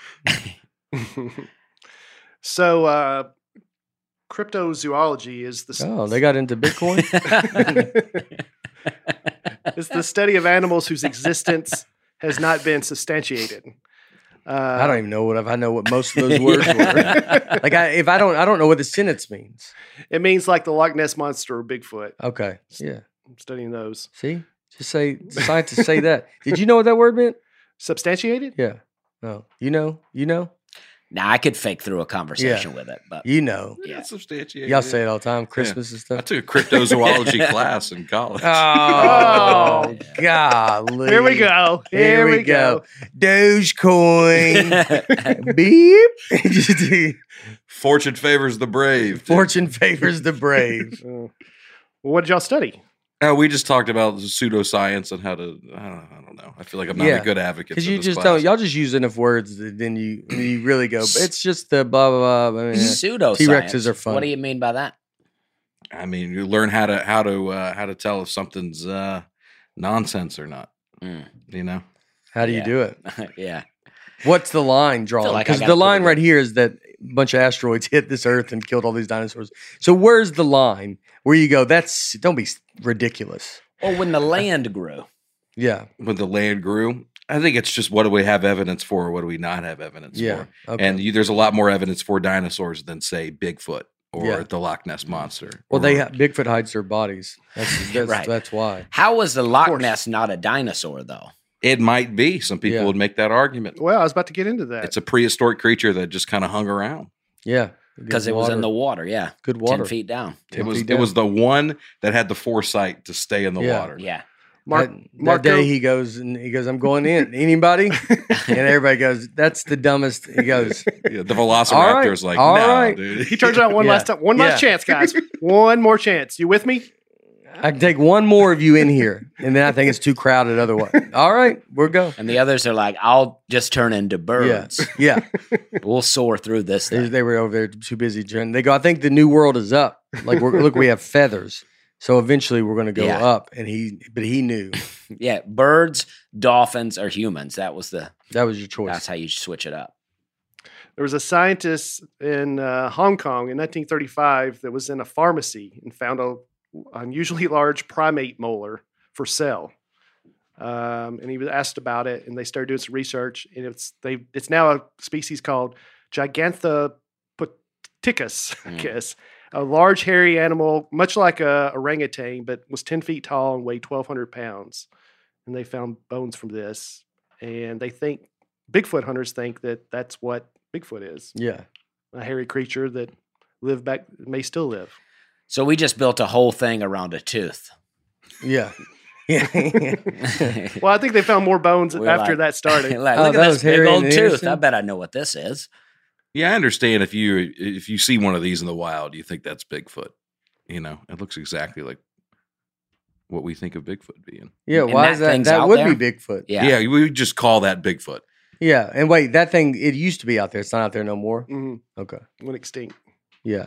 So, uh, cryptozoology is the Oh, they got into Bitcoin. is the study of animals whose existence has not been substantiated. Uh, I don't even know what if I know what most of those words were. Like I, if I don't, I don't know what the sentence means. It means like the Loch Ness monster or Bigfoot. Okay, yeah. I'm studying those. See, just say scientists say that. Did you know what that word meant? Substantiated? Yeah. No, you know, you know, now I could fake through a conversation with it, but you know. yeah. That's substantiated. Y'all say it all the time, Christmas and I stuff. took a cryptozoology class in college. Oh, golly. Here we go. Here, we go. Dogecoin. Beep. Just- Fortune favors the brave. Fortune favors the brave. Uh, well, what did y'all study? Uh, we just talked about pseudoscience and how to. I don't, I don't know. I feel like I'm not Yeah. a good advocate. Because for you this just class. don't, y'all just use enough words that then you you really go, but it's just the blah, blah, blah. I mean, Pseudo T-Rexes are fun. What do you mean by that? I mean, you learn how to how to uh, how to tell if something's uh, nonsense or not. Mm. You know. how do you Yeah. do it? Yeah, What's the line drawn? like I Because got the a line pretty right here is that a bunch of asteroids hit this Earth and killed all these dinosaurs. So where's the line where you go, that's, don't be ridiculous. or when the land grew. Yeah. When the land grew, I think it's just what do we have evidence for, or what do we not have evidence Yeah. for? Okay. And you, there's a lot more evidence for dinosaurs than say Bigfoot or Yeah. the Loch Ness monster. well, or- they ha- Bigfoot hides their bodies. That's that's, Right. that's why. How was the Loch course. Ness not a dinosaur though? It might be. Some people Yeah. would make that argument. Well, I was about to get into that. It's a prehistoric creature that just kind of hung around. Yeah. Because it was in the water. Yeah, good water. ten feet down. It ten was feet it down. was the one that had the foresight to stay in the Yeah. water. Yeah, Mark, that, that Marco, day he goes and he goes, I'm going in. Anybody? And everybody goes, that's the dumbest. He goes, Yeah, the Velociraptor's like, all no, right. dude. he turns out one Yeah. last time. One Yeah. last chance, guys. One more chance. You with me? I can take one more of you in here. And then I think it's too crowded otherwise. All right, we'll go. and the others are like, "I'll just turn into Yeah. birds. Yeah. We'll soar through this They, thing." they were over there too busy. trying- They go, I think the new world is up. Like, we're, look, we have feathers. So eventually we're going to go Yeah. up. And he, but he knew Yeah, birds, dolphins, or humans. That was the. That was your choice. That's how you switch it up. There was a scientist in uh, Hong Kong in nineteen thirty-five that was in a pharmacy and found a unusually large primate molar for sale. Um, and he was asked about it, and they started doing some research, and it's they it's now a species called Giganthopoticus, I guess, a large hairy animal, much like a orangutan, but was ten feet tall and weighed twelve hundred pounds. And they found bones from this, and they think Bigfoot hunters think that that's what Bigfoot is. Yeah. A hairy creature that lived back, may still live. So we just built a whole thing around a tooth. Yeah. Yeah. Well, I think they found more bones We're after like- that started. like, Oh, look that at was this big Harry old and tooth. Harrison? I bet I know what this is. Yeah, I understand if you if you see one of these in the wild, you think that's Bigfoot. You know, it looks exactly like what we think of Bigfoot being. Yeah. And Why that is that? thing's That out would there? be Bigfoot. Yeah. Yeah, we would just call that Bigfoot. Yeah. And wait, that thing, it used to be out there. It's not out there no more. Mhm. Okay. Went extinct. Yeah.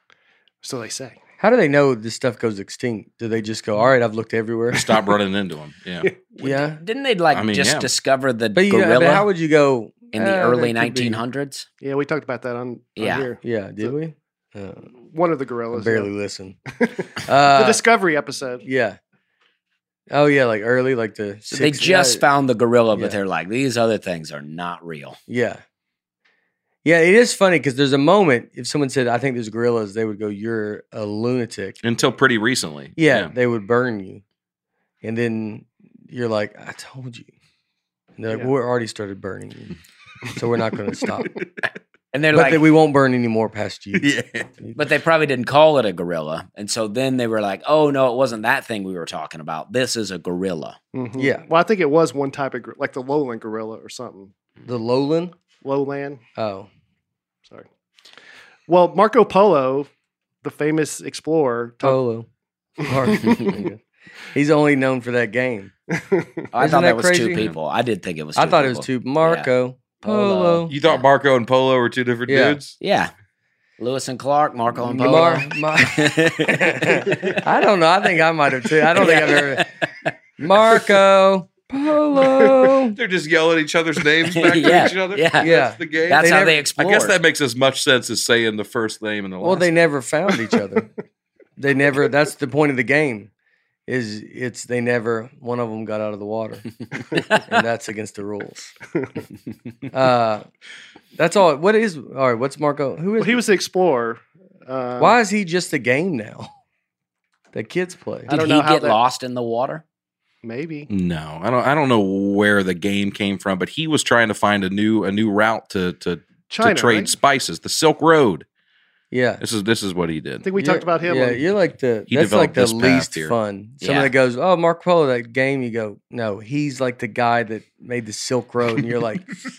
So they say. How do they know this stuff goes extinct? Do they just go, all right, I've looked everywhere? Stop running into them. Yeah. Yeah. Didn't they like I mean, just yeah. discover the But, you know, gorilla but how would you go in the "Ah, early that could be-" nineteen hundreds? Yeah, we talked about that on, on Yeah. here. Yeah. Did we? Uh, One of the I gorillas. barely yeah. listen. the Uh, Discovery episode. yeah. Oh, yeah. Like early, like the. So they six- just yeah, found the gorilla, but yeah. they're like, these other things are not real. Yeah. Yeah. It is funny because there's a moment, if someone said, I think there's gorillas, they would go, you're a lunatic. Until pretty recently. Yeah, they would burn you. And then you're like, I told you. And they're like, Yeah. well, we already started burning you. So we're not going to stop. And they're But like, then we won't burn any more past you. Yeah. but they probably didn't call it a gorilla. And so then they were like, oh, no, it wasn't that thing we were talking about. This is a gorilla. Mhm. Yeah. Well, I think it was one type of, gor- like the lowland gorilla or something. The lowland? Lowland. Oh. Sorry. Well, Marco Polo, the famous explorer, talked, Polo. Mark. He's only known for that game. I Isn't thought that that was two crazy? people. I did think it was two I thought people. it was two. Marco. Polo. Polo. You thought Marco and Polo were two different Yeah. dudes? Yeah. Lewis and Clark, Marco and Polo. Mar- Mar- I don't know. I think I might have too. I don't think I've ever. Marco. Polo. They're just yelling each other's names back Yeah, to each other. yeah. Yeah. That's the game. That's They how never- they I explored. guess that makes as much sense as saying the first name and the last. Well, they never found each other. They never. That's the point of the game. Is it's they never. One of them got out of the water, and that's against the rules. Uh, that's all. What is all right? What's Marco? Who is? well, he was the explorer. Um, Why is he just a game now? That kids play. I Did don't he know how get that- lost in the water? Maybe. No, I don't. I don't know where the game came from, but he was trying to find a new a new route to to, China, to trade right? spices, the Silk Road. Yeah. This is this is what he I did. think we You're- talked about him. Yeah, on- you're like the. He that's like developed the this path least here. fun. Yeah. Someone that goes, "Oh, Marco Polo, that game." You go, "No, he's like the guy that made the Silk Road," and you're like,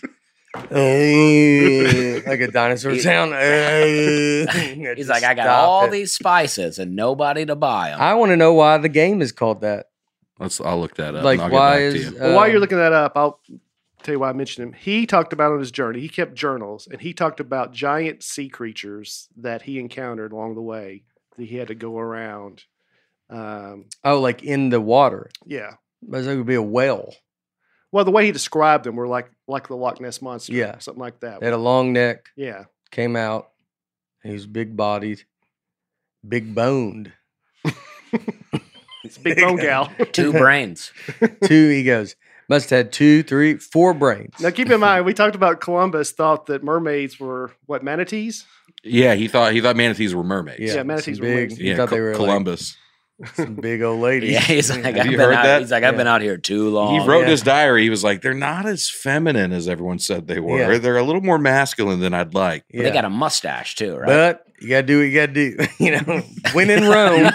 "Eh," like a dinosaur He- sound. eh. He's Just like, I got stop all it. these spices and nobody to buy them. I want to know why the game is called that. Let's. I'll look that up. Like, and I'll why get back is? to you. Well, while uh, you're looking that up, I'll tell you why I mentioned him. He talked about on his journey. He kept journals, and he talked about giant sea creatures that he encountered along the way that he had to go around. Um, oh, like in the water. yeah. But it would be a whale. Well, the way he described them were like like the Loch Ness monster. Yeah. Something like that. They had a long neck. yeah. Came out. He was big bodied, big boned. It's a big bone gal. Two brains. Two. He goes. Must have had two, three, four brains. Now, keep in mind, we talked about Columbus thought that mermaids were, what, manatees? Yeah, he thought he thought manatees were mermaids. Yeah, manatees some were big. wings. He yeah. thought they Co- were like Columbus. some big old ladies. Yeah, he's like, Have I've you been heard out, that? He's like, I've been Yeah. out here too long. He wrote in yeah. his diary. He was like, "They're not as feminine as everyone said they were. Yeah. They're a little more masculine than I'd like." Yeah. They got a mustache too, right? But you gotta do what you gotta do. You know, win in Rome.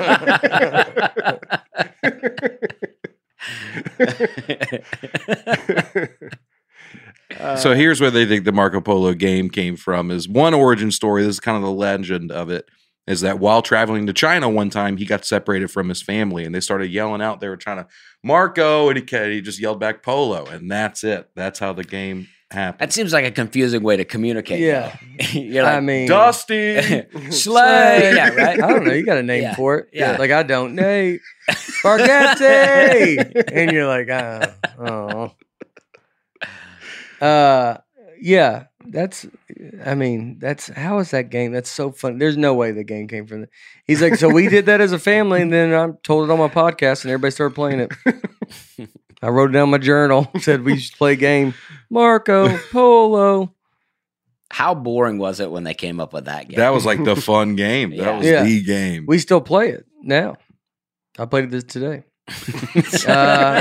Uh, So here's where they think the Marco Polo game came from. Is one origin story. This is kind of the legend of it. Is that while traveling to China one time, he got separated from his family, and they started yelling out. They were trying to Marco, and he ca- he just yelled back Polo, and that's it. That's how the game happen. That seems like a confusing way to communicate. Yeah. You're like, I mean, Dusty. Slay. Yeah, right? I don't know. You got a name Yeah. for it. Yeah. Like I don't. Nate. Sparghetti. And you're like, oh. oh. Uh, yeah. That's, I mean, that's, how is that game? That's so fun. There's no way the game came from that. He's like, so we did that as a family, and then I told it on my podcast, and everybody started playing it. I wrote it down in my journal, said we should play a game. Marco Polo. How boring was it when they came up with that game? That was like the fun game. That Yeah. was Yeah. the game. We still play it now. I played this today. uh,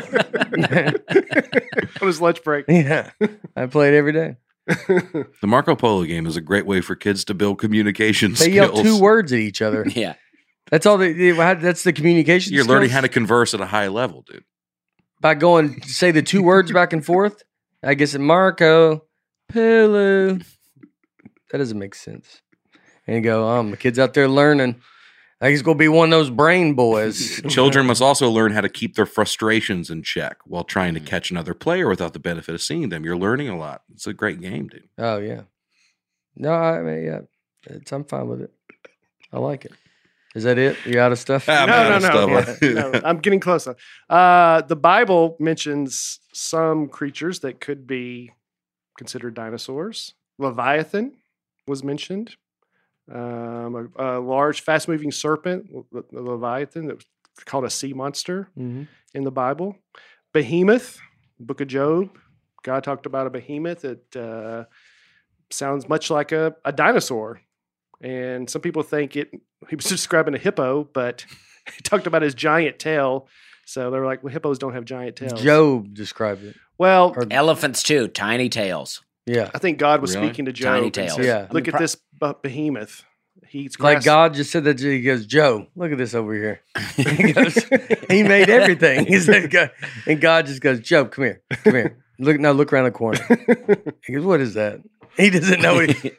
On his lunch break. yeah, I play it every day. The Marco Polo game is a great way for kids to build communication They skills. yell two words at each other. yeah. That's all. They, they that's the communication. You're learning skills. how to converse at a high level, dude. by going say the two words back and forth. I guess it Marco Polo. That doesn't make sense. And you go, um, the kid's out there learning. I think he's gonna be one of those brain boys. Children must also learn how to keep their frustrations in check while trying to catch another player without the benefit of seeing them. You're learning a lot. It's a great game, dude. Oh yeah. No, I mean yeah, it's, I'm fine with it. I like it. Is that it? You out of stuff? I'm no, out no, of no, stuff. yeah, no. I'm getting closer. Uh, the Bible mentions some creatures that could be considered dinosaurs. Leviathan was mentioned. Um, a, a large, fast-moving serpent, the, the Leviathan, that was called a sea monster Mm-hmm. in the Bible. Behemoth, Book of Job. God talked about a behemoth that uh, sounds much like a, a dinosaur. And some people think it he was describing a hippo, but he talked about his giant tail. So they were like, well, hippos don't have giant tails. Job described it. Well, Or- Elephants too, tiny tails. Yeah. I think God was Really? speaking to Job. Tiny and tails. said, Yeah. Look I mean, at pro- this be- behemoth. He's Like grass- God just said that to you. He goes, Joe, look at this over here. He goes, he made everything. He's like, God- and God just goes, Joe, come here, come here. Look now, look around the corner. He goes, what is that? He doesn't know what he,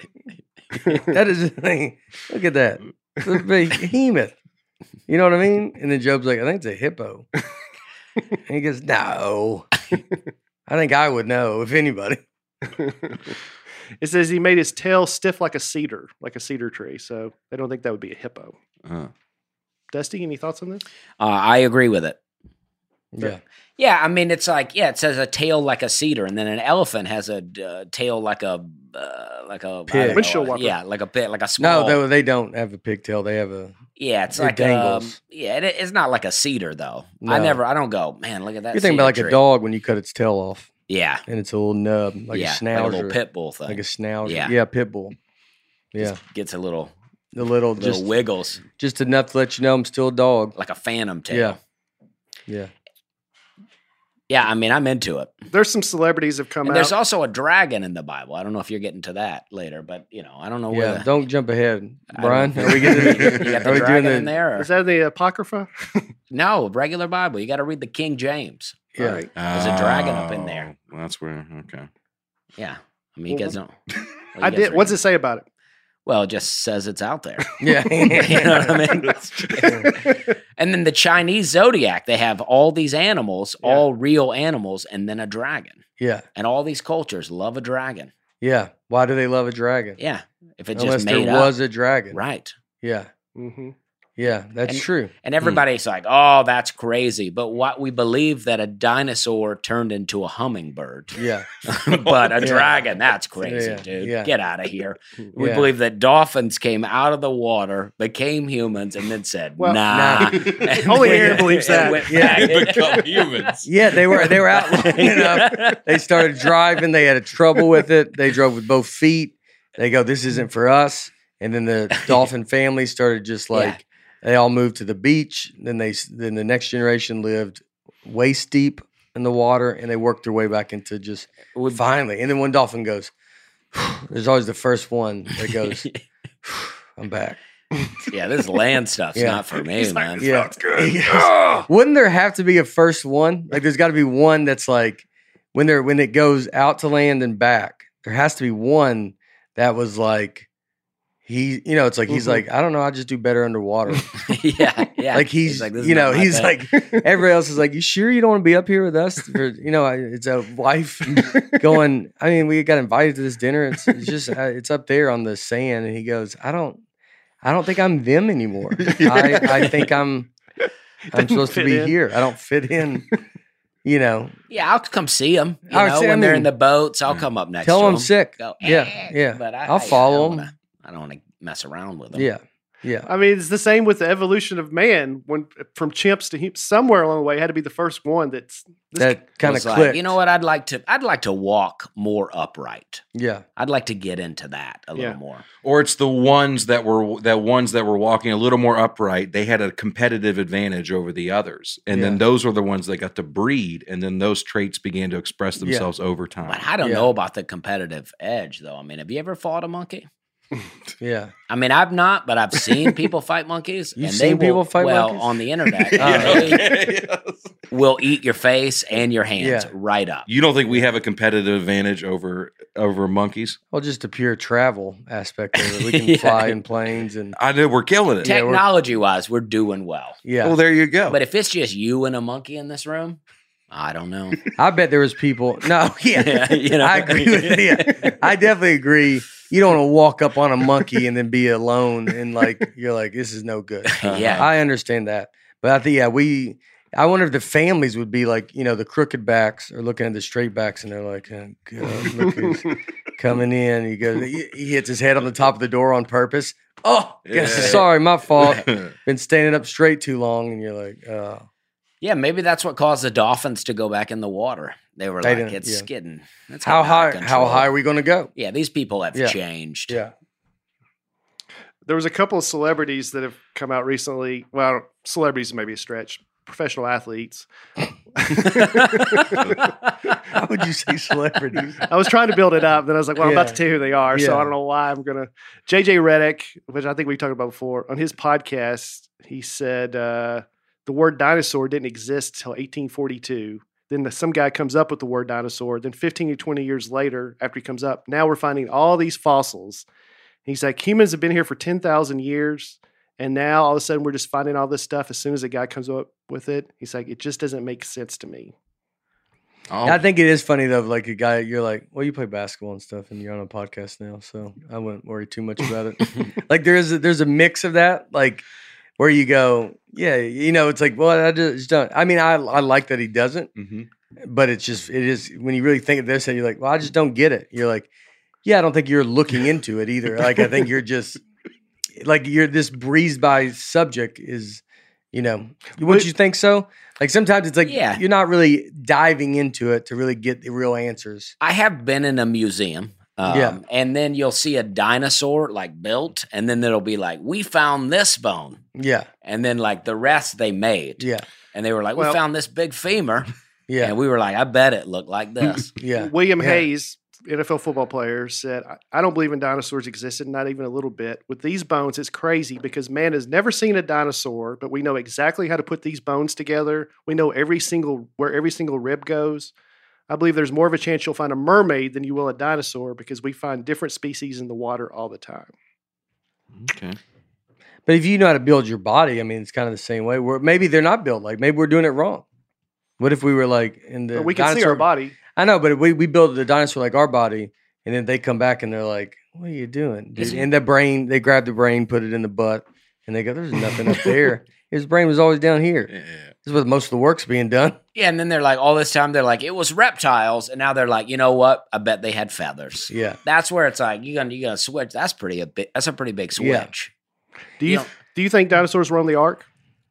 that is the thing. Look at that. It's a behemoth. You know what I mean? And then Job's like, I think it's a hippo. And he goes, no. I think I would know if anybody. It says he made his tail stiff like a cedar, like a cedar tree. So they don't think that would be a hippo. Uh, Dusty, any thoughts on this? Uh, I agree with it. Yeah. Yeah, I mean, it's like, yeah, it says a tail like a cedar, and then an elephant has a uh, tail like a, uh, like a, I don't Pig. know, Windshield wiper. yeah, like a bit, like a small. No, they, they don't have a pigtail. They have a. yeah, it's it like um, dangles. yeah, it, it's not like a cedar though. I No. never, I don't go, man, look at that. You're thinking cedar about like tree." a dog when you cut its tail off, Yeah, and it's a little nub, like yeah, a schnauzer, like a little pit bull thing. like a schnauzer. Yeah. Yeah, pit bull. Yeah, Just gets a little, the little little just wiggles, just enough to let you know I'm still a dog. like a phantom tail. Yeah, yeah. Yeah, I mean, I'm into it. There's some celebrities have come And out. there's also a dragon in the Bible. I don't know if you're getting to that later, but you know, I don't know Yeah, where. the- don't jump ahead, I Brian. don't- Are we getting? you got are the we dragon doing in the? there? Or? Is that the Apocrypha? No, regular Bible. You got to read the King James. Yeah, Right. There's a dragon up in there. Oh, that's where, okay. Yeah, I mean, you guys don't. well, you I guys did. are- What's it say about it? Well, it just says it's out there. yeah. You know what I mean? And then the Chinese zodiac, they have all these animals, Yeah. all real animals, and then a dragon. yeah, And all these cultures love a dragon. yeah. Why do they love a dragon? Yeah, if it Unless just made there up, was a dragon. right? Yeah, Mm-hmm. yeah. That's And- true. And everybody's like, "Oh, that's crazy," but what we believe that a dinosaur turned into a hummingbird, Yeah, but a Yeah. dragon, that's crazy, Yeah, dude. yeah. Get out of here. We Yeah. believe that dolphins came out of the water, became humans, and then said, Well, "Nah." nah. And Only went- Aaron believes and that. went Yeah. back. Become humans. yeah. They were they were out long enough. They started driving. They had a trouble with it. They drove with both feet. They go, this isn't for us. And then the dolphin family started just like Yeah. they all moved to the beach. Then they then the next generation lived waist deep in the water, and they worked their way back into just Would- finally. And then one dolphin goes, there's always the first one that goes, I'm back. Yeah, this land stuff's Yeah. not for me, man. Yeah. Yes. Wouldn't there have to be a first one? Like there's got to be one that's like when they're when it goes out to land and back. There has to be one that was like he, you know, it's like, he's Mhm. like, I don't know. I just do better underwater. yeah, yeah. Like he's, like, "This is you not know, my he's thing." like, everybody else is like, you sure you don't want to be up here with us? For, you know, I- it's a wife going, I mean, we got invited to this dinner. It's, it's just, uh, it's up there on the sand. And he goes, I don't, I don't think I'm them anymore. I, I think I'm, I'm Didn't supposed to fit be in. here. I don't fit in, you know, Yeah, I'll come see them. You I would know, say- I when they're in mean, the boats, I'll come up next tell to them I'm them. sick. Go, Yeah, "Eh," yeah. But I, I'll I, follow I don't 'em. wanna- I don't want to mess around with them. Yeah. Yeah. I mean, it's the same with the evolution of man. When from chimps to hum- somewhere along the way, had to be the first one that's this, That kind of Was like, clicked. you know what? I'd like to. I'd like to walk more upright. Yeah. I'd like to get into that a little Yeah. more. Or it's the ones that were that ones that were walking a little more upright. They had a competitive advantage over the others, and then Yeah. those were the ones that got to breed, and then those traits began to express Yeah. themselves over time. But I don't Yeah. know about the competitive edge, though. I mean, have you ever fought a monkey? Yeah. I mean, I've not, but I've seen people fight monkeys. You've and they seen people will, fight well, monkeys? on the internet. Oh, they Okay, yes. will eat your face and your hands Yeah. right up. You don't think we have a competitive advantage over over monkeys? Well, just the pure travel aspect of it. We can Yeah. fly in planes and I know we're killing it. Yeah, we're- Technology wise, we're doing well. yeah. Well, there you go. But if it's just you and a monkey in this room, I don't know. I bet there was people. No, yeah, Yeah, you know. I agree with you. Yeah. I definitely agree. You don't want to walk up on a monkey and then be alone and like you're like this is no good. Yeah. I understand that, but I think yeah, we. I wonder if the families would be like you know the crooked backs are looking at the straight backs and they're like, oh, God, look who's coming in. He goes, he, he hits his head on the top of the door on purpose. Oh, guess, Yeah. sorry, my fault. Been standing up straight too long, and you're like, oh. Yeah, maybe that's what caused the dolphins to go back in the water. They were They like, didn't- it's yeah. skidding. It's How getting out of high? How control." high are we going to go? Yeah, these people have Yeah. changed. Yeah. there was a couple of celebrities that have come out recently. Well, celebrities may be a stretch. Professional athletes. How would you say celebrities? I was trying to build it up, then I was like, "Well, I'm about to Yeah. tell you who they are." So Yeah. I don't know why I'm gonna. J J Redick, which I think we talked about before, on his podcast, he said uh, the word dinosaur didn't exist till eighteen forty-two. Then the, some guy comes up with the word dinosaur. Then fifteen to twenty years later, after he comes up, now we're finding all these fossils. He's like, humans have been here for ten thousand years. And now all of a sudden we're just finding all this stuff as soon as a guy comes up with it. He's like, it just doesn't make sense to me. Oh, I think it is funny though. Like a guy, you're like, well, you play basketball and stuff, and you're on a podcast now, so I wouldn't worry too much about it. Like there's a, there's a mix of that, like where you go, yeah, you know, it's like, well, I just don't. I mean, I I like that he doesn't, Mhm. but it's just it is when you really think of this, and you're like, well, I just don't get it. You're like, yeah, I don't think you're looking into it either. Like I think you're just like you're this breezed by subject is, you know, wouldn't you think so? Like sometimes it's like Yeah. you're not really diving into it to really get the real answers. I have been in a museum. Um, Yeah. And then you'll see a dinosaur like built, and then it'll be like, we found this bone. Yeah, And then like the rest they made. yeah, And they were like, Well- we found this big femur. yeah, And we were like, I bet it looked like this. yeah. William Yeah. Hayes, N F L football player, said, I, I don't believe in dinosaurs existed, not even a little bit. With these bones, it's crazy because man has never seen a dinosaur, but we know exactly how to put these bones together. We know every single where every single rib goes. I believe there's more of a chance you'll find a mermaid than you will a dinosaur because we find different species in the water all the time. Okay. But if you know how to build your body, I mean, it's kind of the same way. Where maybe they're not built like maybe we're doing it wrong. What if we were like in the But we can see dinosaur- our body. I know, but we we build the dinosaur like our body, and then they come back and they're like, "What are you doing?" Dude? Isn't- And the brain, they grab the brain, put it in the butt, and they go, "There's nothing up there. His brain was always down here." Yeah. This is where most of the work's being done. Yeah. And then they're like, all this time, they're like, it was reptiles. And now they're like, you know what? I bet they had feathers. Yeah, That's where it's like, you're going to you're gonna switch. That's pretty a bit. That's a pretty big Yeah. switch. Do you, You know- do you think dinosaurs were on the ark?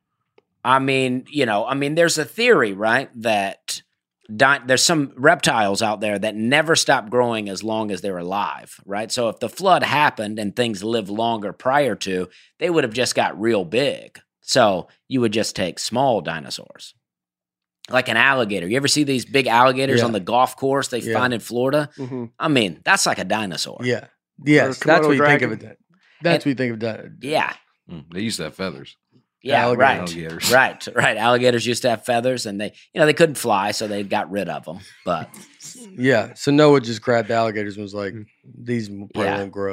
I mean, you know, I mean, there's a theory, right, that di- there's some reptiles out there that never stop growing as long as they're alive, right? So if the flood happened and things lived longer prior to, they would have just got real big. So you would just take small dinosaurs, like an alligator. You ever see these big alligators Yeah. on the golf course they Yeah. find in Florida? Mm-hmm. I mean, that's like a dinosaur. yeah, yes. Komodo That's what you dragon. think of it. That's what you think of that. Yeah. Mm, they used to have feathers. Yeah, Alligator. right, Alligators. right, right. Alligators used to have feathers, and they, you know, they couldn't fly, so they got rid of them. But Yeah. So Noah just grabbed the alligators and was like, "These probably Yeah. won't grow."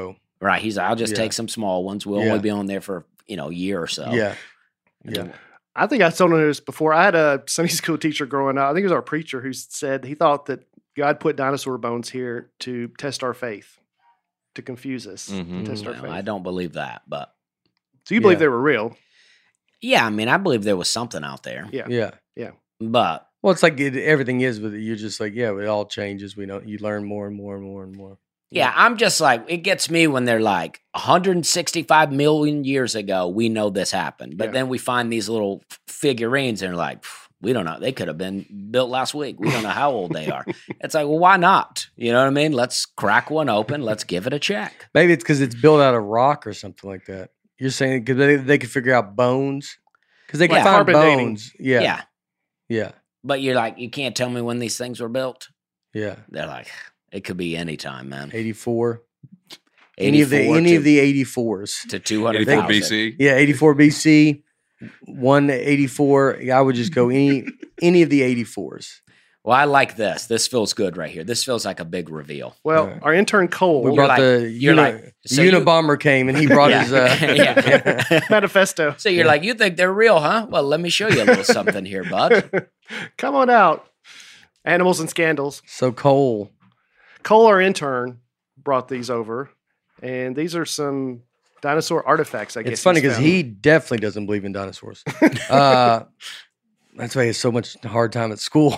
Right. He's like, I'll just Yeah. take some small ones. We'll Yeah. only be on there for, you know, a year or so. Yeah. And Yeah. then- I think I told him this before. I had a Sunday school teacher growing up. I think it was our preacher who said he thought that God put dinosaur bones here to test our faith, to confuse us, Mhm. to test our Well, faith. I don't believe that, but So you believe Yeah. they were real? yeah, I mean, I believe there was something out there. Yeah. Yeah. But Well, it's like it, everything is with it. You're just like, yeah, it all changes. We know you learn more and more and more and more. yeah, I'm just like, it gets me when they're like one hundred sixty-five million years ago, we know this happened. But Yeah. then we find these little figurines and they're like, "Pff, we don't know. They could have been built last week. We don't know how old they are. It's like, well, why not? You know what I mean? Let's crack one open. Let's give it a check. Maybe it's because it's built out of rock or something like that. You're saying because they they could figure out bones because they can Yeah. find Carbon dating. bones. Yeah. yeah. Yeah. But you're like, you can't tell me when these things were built. Yeah. They're like, it could be any time, man. eighty-four. Any of the eighty-four any to, of the eighty-fours. to two hundred eighty-four thousand. B C. Yeah, eighty-four B C, one eighty-four. I would just go any any of the eighty-fours. Well, I like this. This feels good right here. This feels like a big reveal. Well, Right. our intern Cole We You're brought like- the you're uni, like, so you- Unabomber came and he brought Yeah. his uh, Yeah. manifesto. So you're like, you think they're real, huh? Well, let me show you a little something here, bud. Come on out. Animals and Scandals. So Cole. Cole, our intern, brought these over, and these are some dinosaur artifacts. I guess It's funny he's because found. he definitely doesn't believe in dinosaurs. uh, that's why he has so much hard time at school.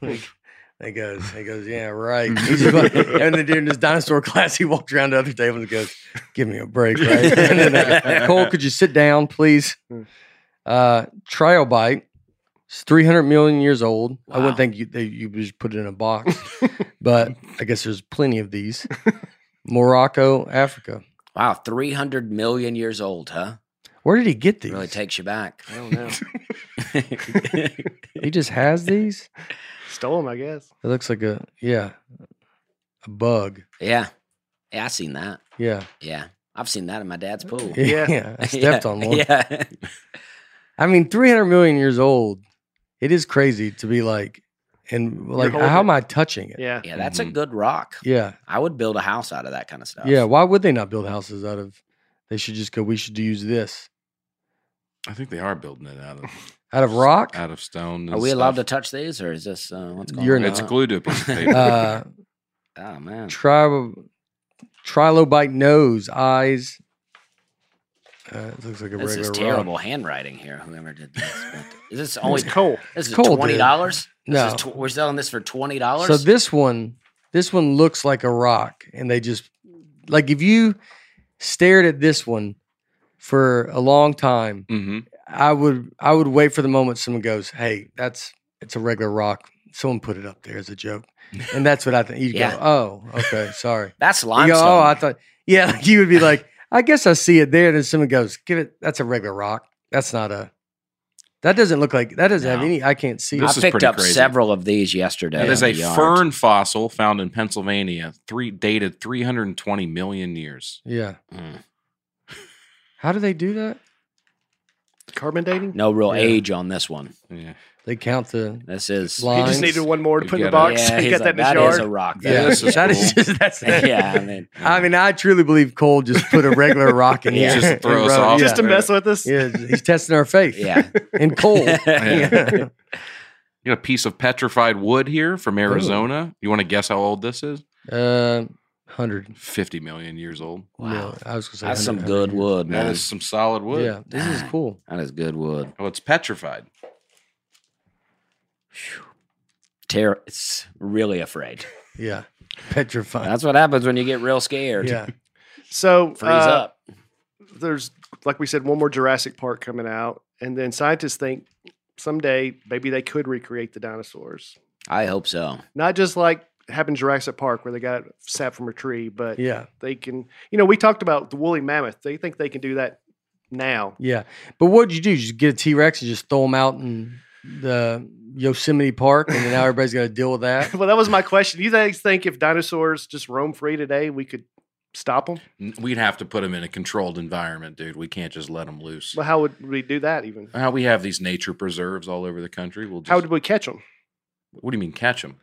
He goes, he goes, yeah, right. He's just like, and then during this dinosaur class, he walked around the other table and goes, "Give me a break, right?" And then, uh, Cole, could you sit down, please? Uh, trilobite. It's three hundred million years old. I Wow. wouldn't think you they, you would just put it in a box, but I guess there's plenty of these. Morocco, Africa. Wow, three hundred million years old, huh? Where did he get these? Really takes you back. I don't know. He just has these. Stole them, I guess. It looks like a yeah, a bug. yeah. Yeah, I've seen that. Yeah, Yeah. I've seen that in my dad's pool. yeah. Yeah. I stepped yeah. on one. Yeah. I mean, three hundred million years old. It is crazy to be like, and like, holding how it. am I touching it? Yeah. Yeah, that's Mhm. a good rock. yeah, I would build a house out of that kind of stuff. yeah. Why would they not build houses out of? They should just go. We should use this I think they are building it out of out of rock. out of stone. Are and we allowed to stuff. touch these, or is this uh, what's going You're on? not. It's glued to a piece of paper. Uh, Oh man. tri- trilobite nose, eyes. Uh, it looks like a This regular is rock. terrible handwriting here. Whoever did this, but is this only It's Cole. This is Cole twenty did. dollars. No. tw- we're selling this for twenty dollars. So this one, this one looks like a rock, and they just like if you stared at this one for a long time, hmm I would I would wait for the moment someone goes, "Hey, that's it's a regular rock. Someone put it up there as a joke," and that's what I think. You Yeah. go, "Oh, okay, sorry." That's You limestone. go, "Oh, I thought." Yeah, like you would be like, "I guess I see it there." And then someone goes, "Give it. That's a regular rock. That's not a. That doesn't look like that. Doesn't have No. any. I can't see This I it." is picked pretty up crazy. several of these yesterday. That is in a the yard. fern fossil found in Pennsylvania, three dated three hundred twenty million years. Yeah. Mm. How do they do that? Carbon dating? No real Yeah. age on this one. Yeah, They count the. This is He Lines. just needed one more to You put in the gotta- box. Yeah, he he's got like, that in his that yard. is a rock. Yeah, this is that is cool. just that's. yeah, I mean, I mean, I truly believe Cole just put a regular rock in Yeah. here. Just throw and us rub- off. Yeah. Just to mess with us. Yeah, he's testing our faith. yeah. And Cole. Yeah. You got a piece of petrified wood here from Arizona. You want to guess how old this is? Uh, hundred. fifty million years old. Wow. I was gonna say That's some 100, good 100 wood, That man. is some solid wood. Yeah, this is cool. That is good wood. Oh, it's petrified. Ter- it's really afraid. Yeah, petrified. That's what happens when you get real scared. Yeah, So Freeze uh, up. there's, like we said, one more Jurassic Park coming out. And then scientists think someday maybe they could recreate the dinosaurs. I hope so. Not just like happened in Jurassic Park where they got sap from a tree, but yeah, they can, you know, we talked about the woolly mammoth. They think they can do that now. yeah. But what did you do? Just get a T Rex and just throw them out in the Yosemite Park, and then now everybody's got to deal with that. Well, that was my question. Do you guys think if dinosaurs just roam free today, we could stop them? N- We'd have to put them in a controlled environment, dude. We can't just let them loose. Well, how would we do that even? Uh, we have these nature preserves all over the country. We'll just, How would we catch them? what do you mean catch them?